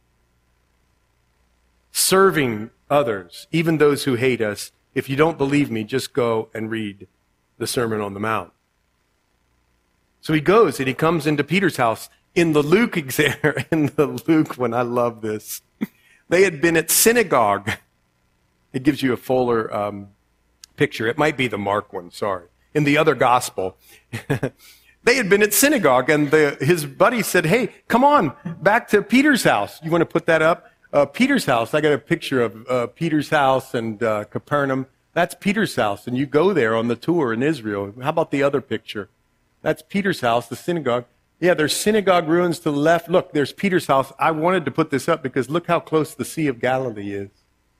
serving others, even those who hate us. If you don't believe me, just go and read the Sermon on the Mount. So he goes and he comes into Peter's house. In the Luke exam, in the Luke one, I love this. They had been at synagogue. It gives you a fuller um, picture. It might be the Mark one, sorry. In the other gospel. They had been at synagogue, and the, his buddy said, hey, come on, back to Peter's house. You want to put that up? Uh, Peter's house. I got a picture of uh, Peter's house and uh, Capernaum. That's Peter's house, and you go there on the tour in Israel. How about the other picture? That's Peter's house, the synagogue. Yeah, there's synagogue ruins to the left. Look, there's Peter's house. I wanted to put this up because look how close the Sea of Galilee is.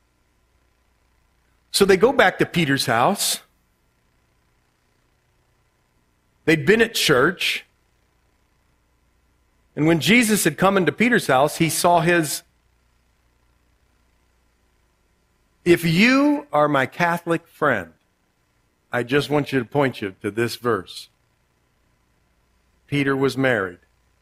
So they go back to Peter's house. They'd been at church. And when Jesus had come into Peter's house, he saw his... If you are my Catholic friend, I just want you to point you to this verse. Peter was married.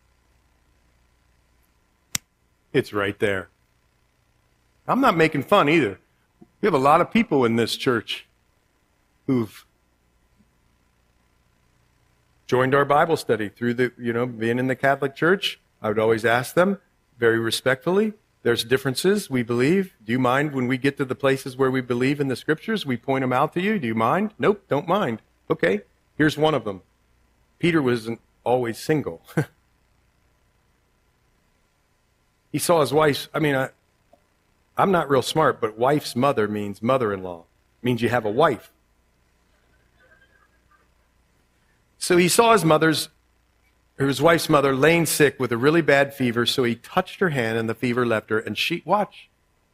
It's right there. I'm not making fun either. We have a lot of people in this church who've joined our Bible study through the, you know, being in the Catholic Church. I would always ask them very respectfully. There's differences, we believe. Do you mind when we get to the places where we believe in the scriptures, we point them out to you? Do you mind? Nope, don't mind. Okay, here's one of them. Peter wasn't always single. He saw his wife's, I mean, I, I'm not real smart, but wife's mother means mother-in-law. It means you have a wife. So he saw his mother's, or his wife's mother laying sick with a really bad fever, so he touched her hand and the fever left her, and she, watch.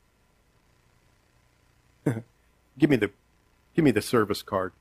give me the, give me the service card.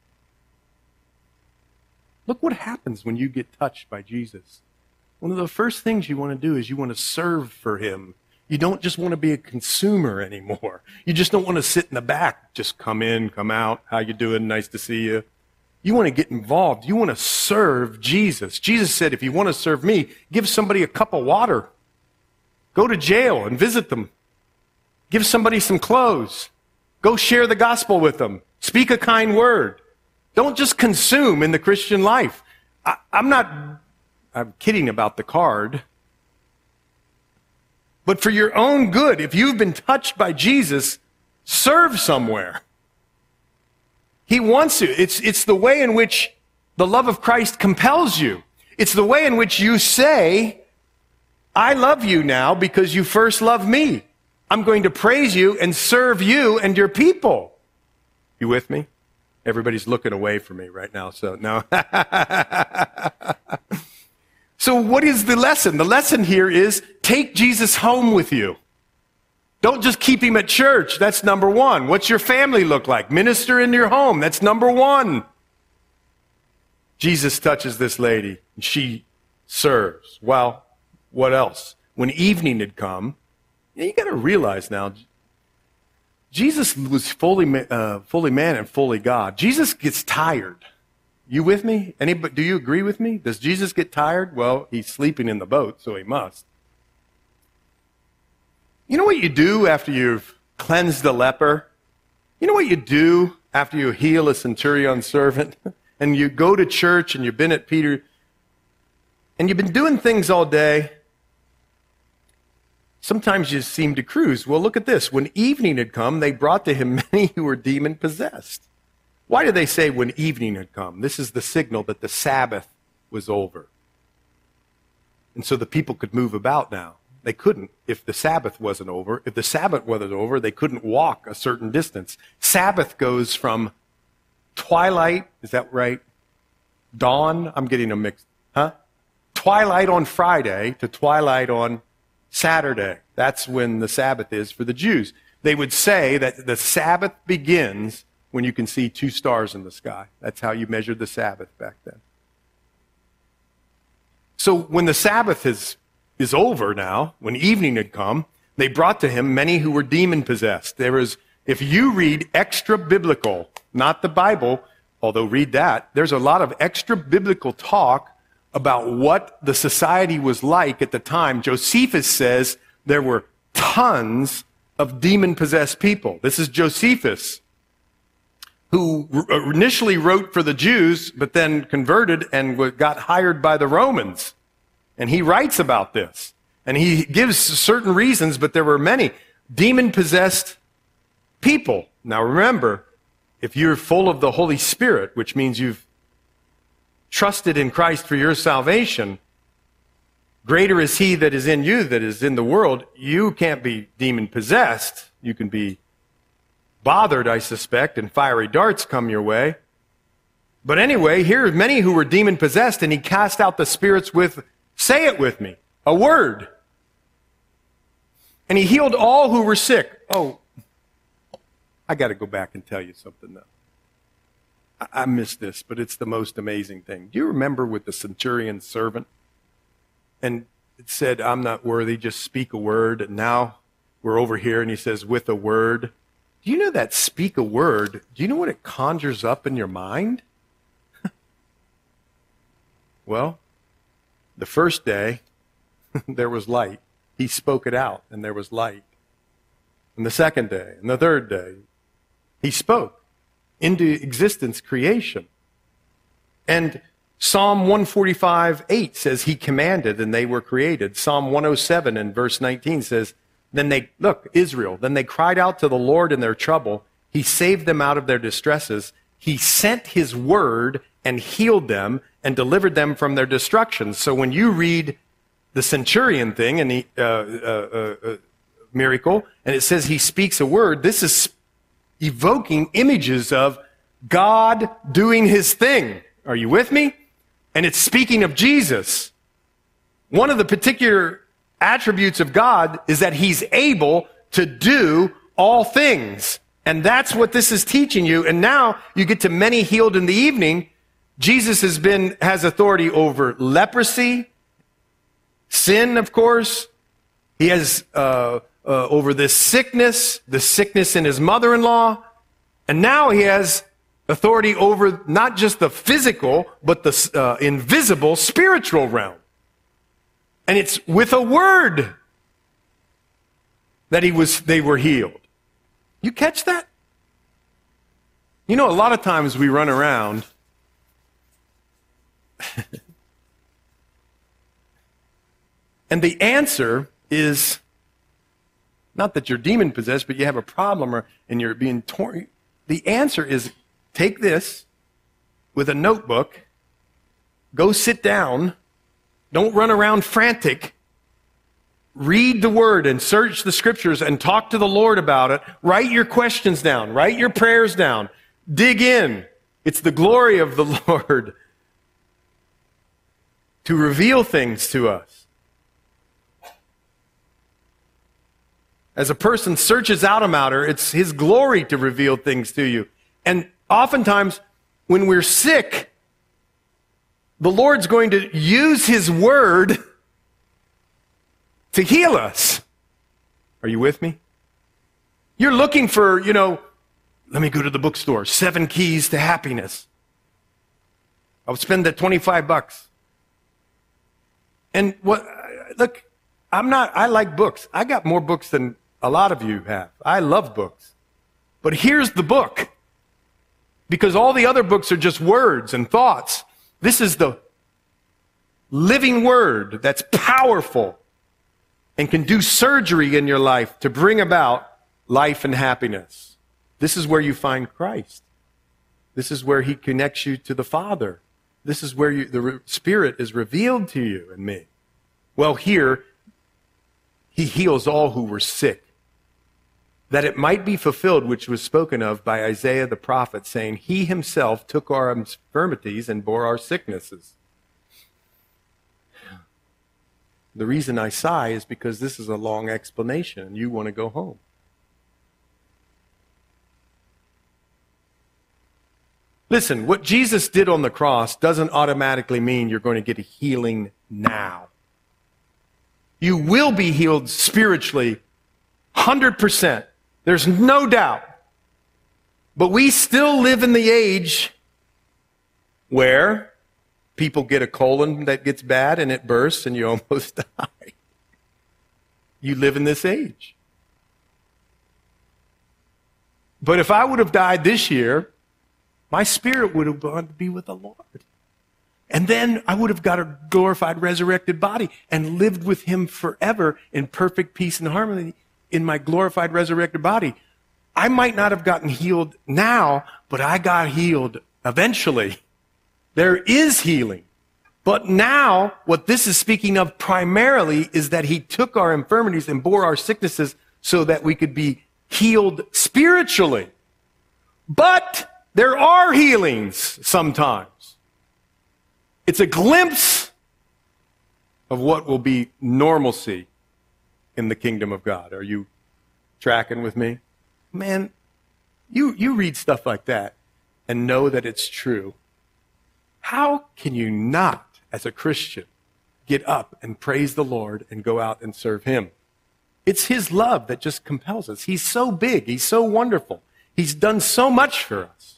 Look what happens when you get touched by Jesus. One of the first things you want to do is you want to serve for him. You don't just want to be a consumer anymore. You just don't want to sit in the back, just come in, come out, how you doing, nice to see you. You want to get involved. You want to serve Jesus. Jesus said, if you want to serve me, give somebody a cup of water. Go to jail and visit them. Give somebody some clothes. Go share the gospel with them. Speak a kind word. Don't just consume in the Christian life. I, I'm not, I'm kidding about the card. But for your own good, if you've been touched by Jesus, serve somewhere. He wants you. It's, it's the way in which the love of Christ compels you. It's the way in which you say, I love you now because you first loved me. I'm going to praise you and serve you and your people. You with me? Everybody's looking away from me right now, so no. So what is the lesson? The lesson here is take Jesus home with you. Don't just keep him at church. That's number one. What's your family look like? Minister in your home. That's number one. Jesus touches this lady, and she serves. Well, what else? When evening had come, you got to realize now, Jesus was fully, uh, fully man and fully God. Jesus gets tired. You with me? Anybody, do you agree with me? Does Jesus get tired? Well, he's sleeping in the boat, so he must. You know what you do after you've cleansed a leper? You know what you do after you heal a centurion servant? And you go to church and you've been at Peter, and you've been doing things all day. Sometimes you seem to cruise. Well, look at this. When evening had come, they brought to him many who were demon-possessed. Why do they say when evening had come? This is the signal that the Sabbath was over. And so the people could move about now. They couldn't if the Sabbath wasn't over. If the Sabbath wasn't over, they couldn't walk a certain distance. Sabbath goes from twilight, is that right? Dawn, I'm getting them mixed. Huh? Twilight on Friday to twilight on Saturday. That's when the Sabbath is for the Jews. They would say that the Sabbath begins when you can see two stars in the sky. That's how you measured the Sabbath back then. So when the Sabbath is, is over now, when evening had come, they brought to him many who were demon-possessed. There was, if you read extra-biblical, not the Bible, although read that, there's a lot of extra-biblical talk about what the society was like at the time. Josephus says there were tons of demon-possessed people. This is Josephus, who initially wrote for the Jews, but then converted and got hired by the Romans. And he writes about this. And he gives certain reasons, but there were many demon-possessed people. Now remember, if you're full of the Holy Spirit, which means you've trusted in Christ for your salvation, greater is he that is in you that is in the world. You can't be demon-possessed. You can be bothered, I suspect, and fiery darts come your way. But anyway, here are many who were demon-possessed, and he cast out the spirits with, say it with me, a word. And he healed all who were sick. Oh, I got to go back and tell you something, though. I, I missed this, but it's the most amazing thing. Do you remember with the centurion's servant? And it said, I'm not worthy, just speak a word. And now we're over here, and he says, with a word. Do you know that speak a word, do you know what it conjures up in your mind? Well, the first day, there was light. He spoke it out, and there was light. And the second day, and the third day, he spoke into existence creation. And Psalm one forty-five, eight says he commanded, and they were created. Psalm one oh seven and verse nineteen says, Then they, look, Israel, then they cried out to the Lord in their trouble. He saved them out of their distresses. He sent his word and healed them and delivered them from their destruction. So when you read the centurion thing and the uh, uh, uh, miracle, and it says he speaks a word, this is evoking images of God doing his thing. Are you with me? And it's speaking of Jesus. One of the particular attributes of God is that he's able to do all things. And that's what this is teaching you. And now you get to many healed in the evening. Jesus has been, has authority over leprosy, sin, of course. He has, uh, uh, over this sickness, the sickness in his mother-in-law. And now he has authority over not just the physical, but the uh, invisible spiritual realm. And it's with a word that he was, they were healed. You catch that? You know, a lot of times we run around and the answer is not that you're demon possessed, but you have a problem or, and you're being torn. The answer is take this with a notebook, go sit down. Don't run around frantic. Read the word and search the scriptures and talk to the Lord about it. Write your questions down. Write your prayers down. Dig in. It's the glory of the Lord to reveal things to us. As a person searches out a matter, it's his glory to reveal things to you. And oftentimes, when we're sick, the Lord's going to use his word to heal us. Are you with me? You're looking for, you know, let me go to the bookstore, Seven Keys to Happiness. I'll spend that twenty-five bucks. And what, look, I'm not, I like books. I got more books than a lot of you have. I love books. But here's the book. Because all the other books are just words and thoughts. This is the living word that's powerful and can do surgery in your life to bring about life and happiness. This is where you find Christ. This is where he connects you to the Father. This is where you, the Spirit is revealed to you and me. Well, here, he heals all who were sick, that it might be fulfilled which was spoken of by Isaiah the prophet, saying, he himself took our infirmities and bore our sicknesses. The reason I sigh is because this is a long explanation and you want to go home. Listen, what Jesus did on the cross doesn't automatically mean you're going to get a healing now. You will be healed spiritually, one hundred percent. There's no doubt. But we still live in the age where people get a colon that gets bad and it bursts and you almost die. You live in this age. But if I would have died this year, my spirit would have gone to be with the Lord. And then I would have got a glorified, resurrected body and lived with him forever in perfect peace and harmony in my glorified, resurrected body. I might not have gotten healed now, but I got healed eventually. There is healing. But now, what this is speaking of primarily is that he took our infirmities and bore our sicknesses so that we could be healed spiritually. But there are healings sometimes. It's a glimpse of what will be normalcy in the kingdom of God. Are you tracking with me? Man, you, you read stuff like that and know that it's true. How can you not, as a Christian, get up and praise the Lord and go out and serve him? It's his love that just compels us. He's so big. He's so wonderful. He's done so much for us.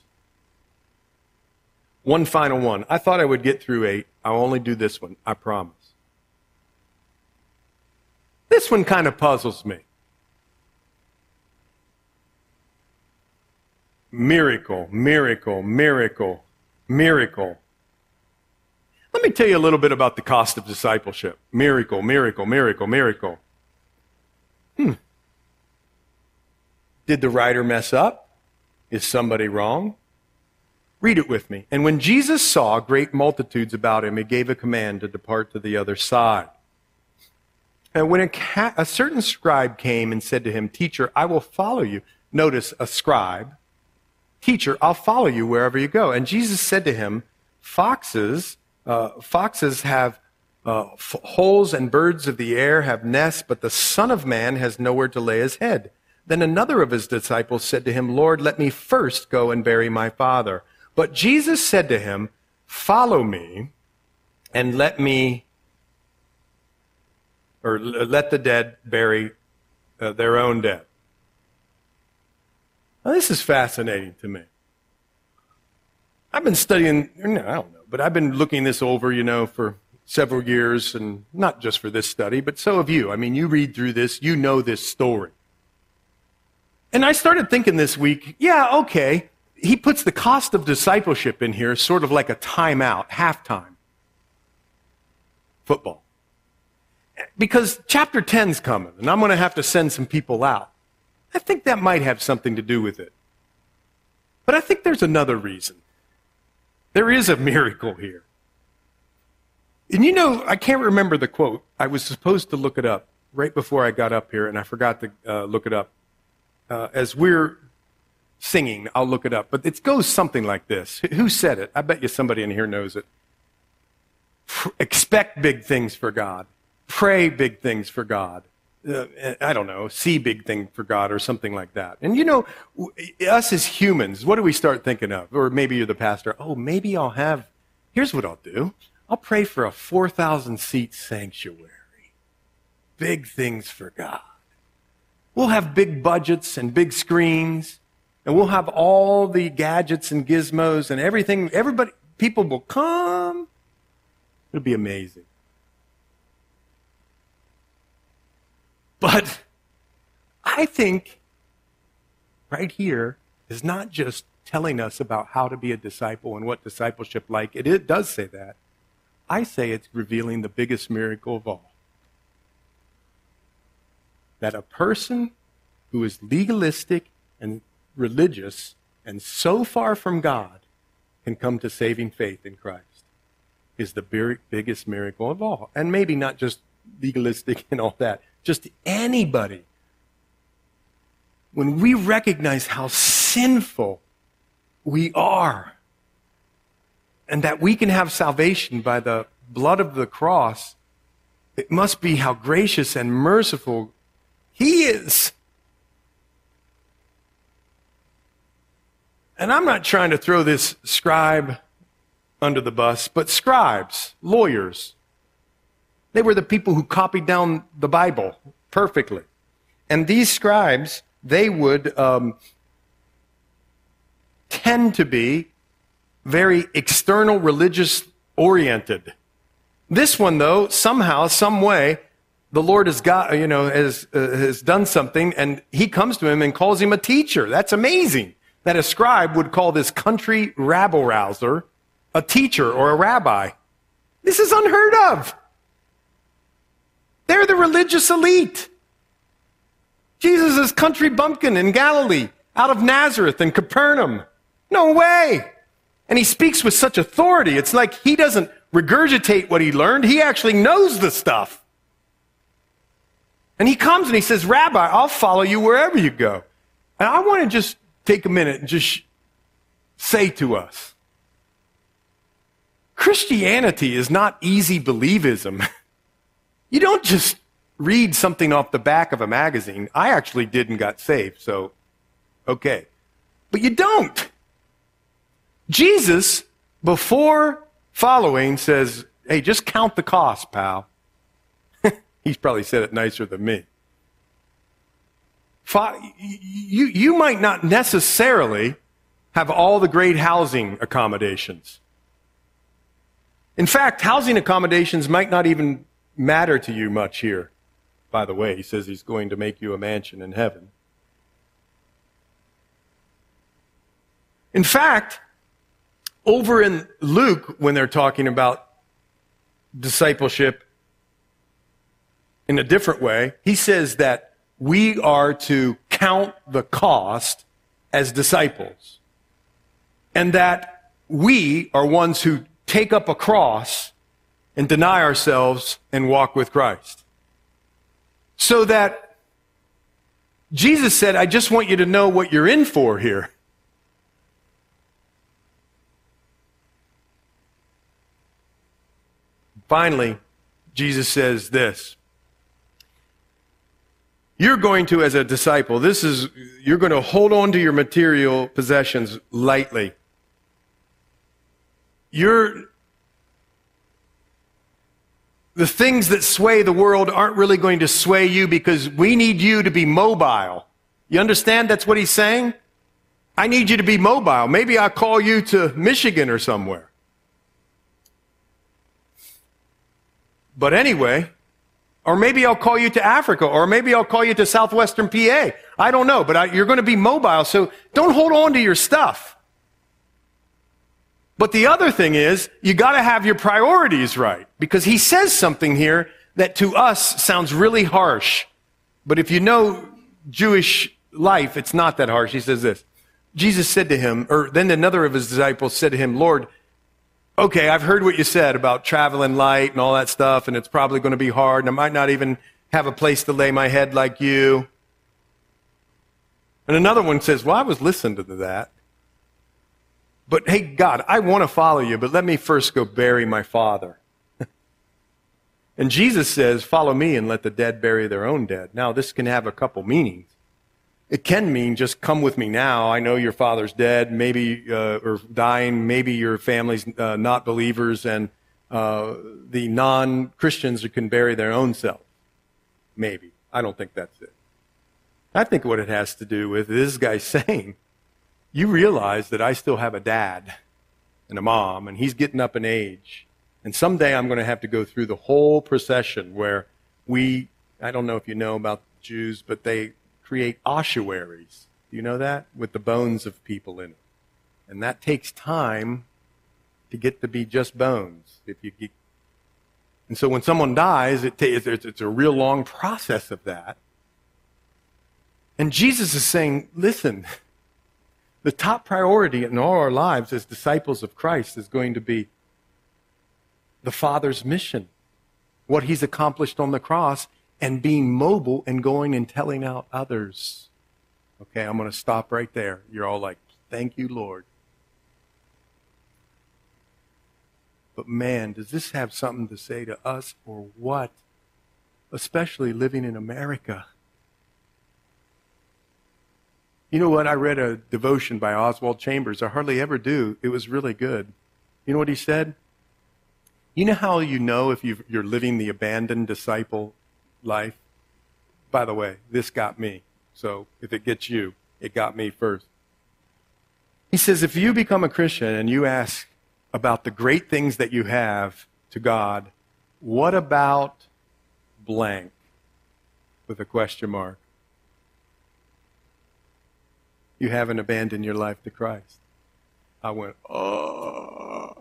One final one. I thought I would get through eight. I'll only do this one, I promise. This one kind of puzzles me. Miracle, miracle, miracle, miracle. Let me tell you a little bit about the cost of discipleship. Miracle, miracle, miracle, miracle. Hmm. Did the writer mess up? Is somebody wrong? Read it with me. And when Jesus saw great multitudes about him, he gave a command to depart to the other side. And when a, ca- a certain scribe came and said to him, Teacher, I will follow you. Notice, a scribe. Teacher, I'll follow you wherever you go. And Jesus said to him, Foxes, uh, foxes have uh, f- holes and birds of the air have nests, but the Son of Man has nowhere to lay his head. Then another of his disciples said to him, Lord, let me first go and bury my father. But Jesus said to him, follow me and let me, or let the dead bury uh, their own dead. Now, this is fascinating to me. I've been studying, no, I don't know, but I've been looking this over, you know, for several years, and not just for this study, but so have you. I mean, you read through this, you know this story. And I started thinking this week, yeah, okay, he puts the cost of discipleship in here sort of like a timeout, halftime. Football. Because chapter ten's coming, and I'm going to have to send some people out. I think that might have something to do with it. But I think there's another reason. There is a miracle here. And you know, I can't remember the quote. I was supposed to look it up right before I got up here, and I forgot to uh, look it up. Uh, as we're singing, I'll look it up. But it goes something like this. Who said it? I bet you somebody in here knows it. Expect big things for God. Pray big things for God. Uh, I don't know, see big thing for God or something like that. And you know, us as humans, what do we start thinking of? Or maybe you're the pastor. Oh, maybe I'll have, here's what I'll do. I'll pray for a four thousand seat sanctuary. Big things for God. We'll have big budgets and big screens, and we'll have all the gadgets and gizmos and everything. Everybody, people will come. It'll be amazing. But I think right here is not just telling us about how to be a disciple and what discipleship like. It, it does say that. I say it's revealing the biggest miracle of all. That a person who is legalistic and religious and so far from God can come to saving faith in Christ is the big, biggest miracle of all. And maybe not just legalistic and all that, just anybody. When we recognize how sinful we are and that we can have salvation by the blood of the cross, it must be how gracious and merciful He is. And I'm not trying to throw this scribe under the bus, but scribes, lawyers, they were the people who copied down the Bible perfectly. And these scribes, they would um, tend to be very external, religious oriented. This one, though, somehow, some way, the Lord has got, you know, has, uh, has done something, and he comes to him and calls him a teacher. That's amazing that a scribe would call this country rabble-rouser a teacher or a rabbi. This is unheard of. They're the religious elite. Jesus is country bumpkin in Galilee, out of Nazareth and Capernaum. No way. And he speaks with such authority. It's like he doesn't regurgitate what he learned. He actually knows the stuff. And he comes and he says, Rabbi, I'll follow you wherever you go. And I want to just take a minute and just say to us, Christianity is not easy believism. You don't just read something off the back of a magazine. I actually did and got saved, so okay. But you don't. Jesus, before following, says, hey, just count the cost, pal. He's probably said it nicer than me. You, you might not necessarily have all the great housing accommodations. In fact, housing accommodations might not even matter to you much here. By the way, he says he's going to make you a mansion in heaven. In fact, over in Luke, when they're talking about discipleship in a different way, he says that we are to count the cost as disciples. And that we are ones who take up a cross and deny ourselves and walk with Christ. So that Jesus said, I just want you to know what you're in for here. Finally, Jesus says this. You're going to, as a disciple, this is, you're going to hold on to your material possessions lightly. You're, the things that sway the world aren't really going to sway you because we need you to be mobile. You understand that's what he's saying? I need you to be mobile. Maybe I'll call you to Michigan or somewhere. But anyway, or maybe I'll call you to Africa, or maybe I'll call you to southwestern P A. I don't know, but I, you're going to be mobile, so don't hold on to your stuff. But the other thing is, you got to have your priorities right, because he says something here that to us sounds really harsh. But if you know Jewish life, it's not that harsh. He says this. Jesus said to him, or then another of his disciples said to him, Lord, okay, I've heard what you said about traveling light and all that stuff, and it's probably going to be hard, and I might not even have a place to lay my head like you. And another one says, well, I was listening to that. But hey, God, I want to follow you, but let me first go bury my father. And Jesus says, follow me and let the dead bury their own dead. Now, this can have a couple meanings. It can mean just come with me now. I know your father's dead, maybe, uh, or dying. Maybe your family's uh, not believers, and uh, the non-Christians can bury their own self. Maybe. I don't think that's it. I think what it has to do with this guy saying, you realize that I still have a dad and a mom, and he's getting up in age. And someday I'm going to have to go through the whole procession where we, I don't know if you know about Jews, but they create ossuaries. Do you know that? With the bones of people in it. And that takes time to get to be just bones. If you get, and so when someone dies, it ta- it's, it's a real long process of that. And Jesus is saying, listen, the top priority in all our lives as disciples of Christ is going to be the Father's mission, what he's accomplished on the cross, and being mobile and going and telling out others. Okay, I'm going to stop right there. You're all like, thank you, Lord. But man, does this have something to say to us or what? Especially living in America. You know what? I read a devotion by Oswald Chambers. I hardly ever do. It was really good. You know what he said? You know how you know if you've, you're living the abandoned disciple life? By the way, this got me. So if it gets you, it got me first. He says, if you become a Christian and you ask about the great things that you have to God, what about blank? With a question mark. You haven't abandoned your life to Christ. I went, oh.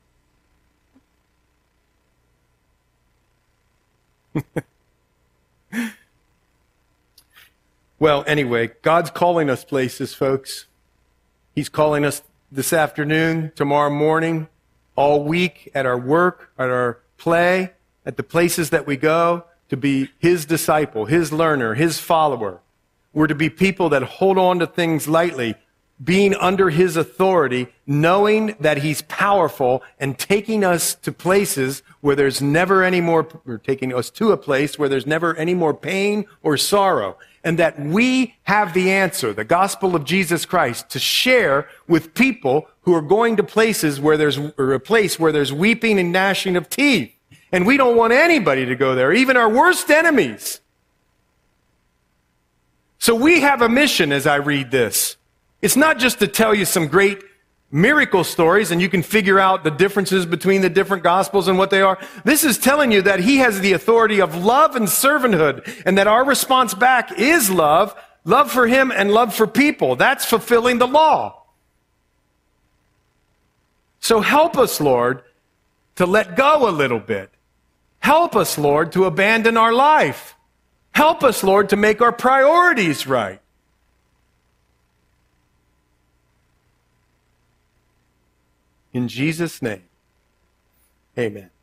Well, anyway, God's calling us places, folks. He's calling us this afternoon, tomorrow morning, all week, at our work, at our play, at the places that we go, to be his disciple, his learner, his follower. We're to be people that hold on to things lightly, being under his authority, knowing that he's powerful and taking us to places where there's never any more, or taking us to a place where there's never any more pain or sorrow. And that we have the answer, the gospel of Jesus Christ, to share with people who are going to places where there's, or a place where there's weeping and gnashing of teeth. And we don't want anybody to go there, even our worst enemies. So we have a mission as I read this. It's not just to tell you some great miracle stories and you can figure out the differences between the different gospels and what they are. This is telling you that he has the authority of love and servanthood, and that our response back is love, love for him and love for people. That's fulfilling the law. So help us, Lord, to let go a little bit. Help us, Lord, to abandon our life. Help us, Lord, to make our priorities right. In Jesus' name, amen.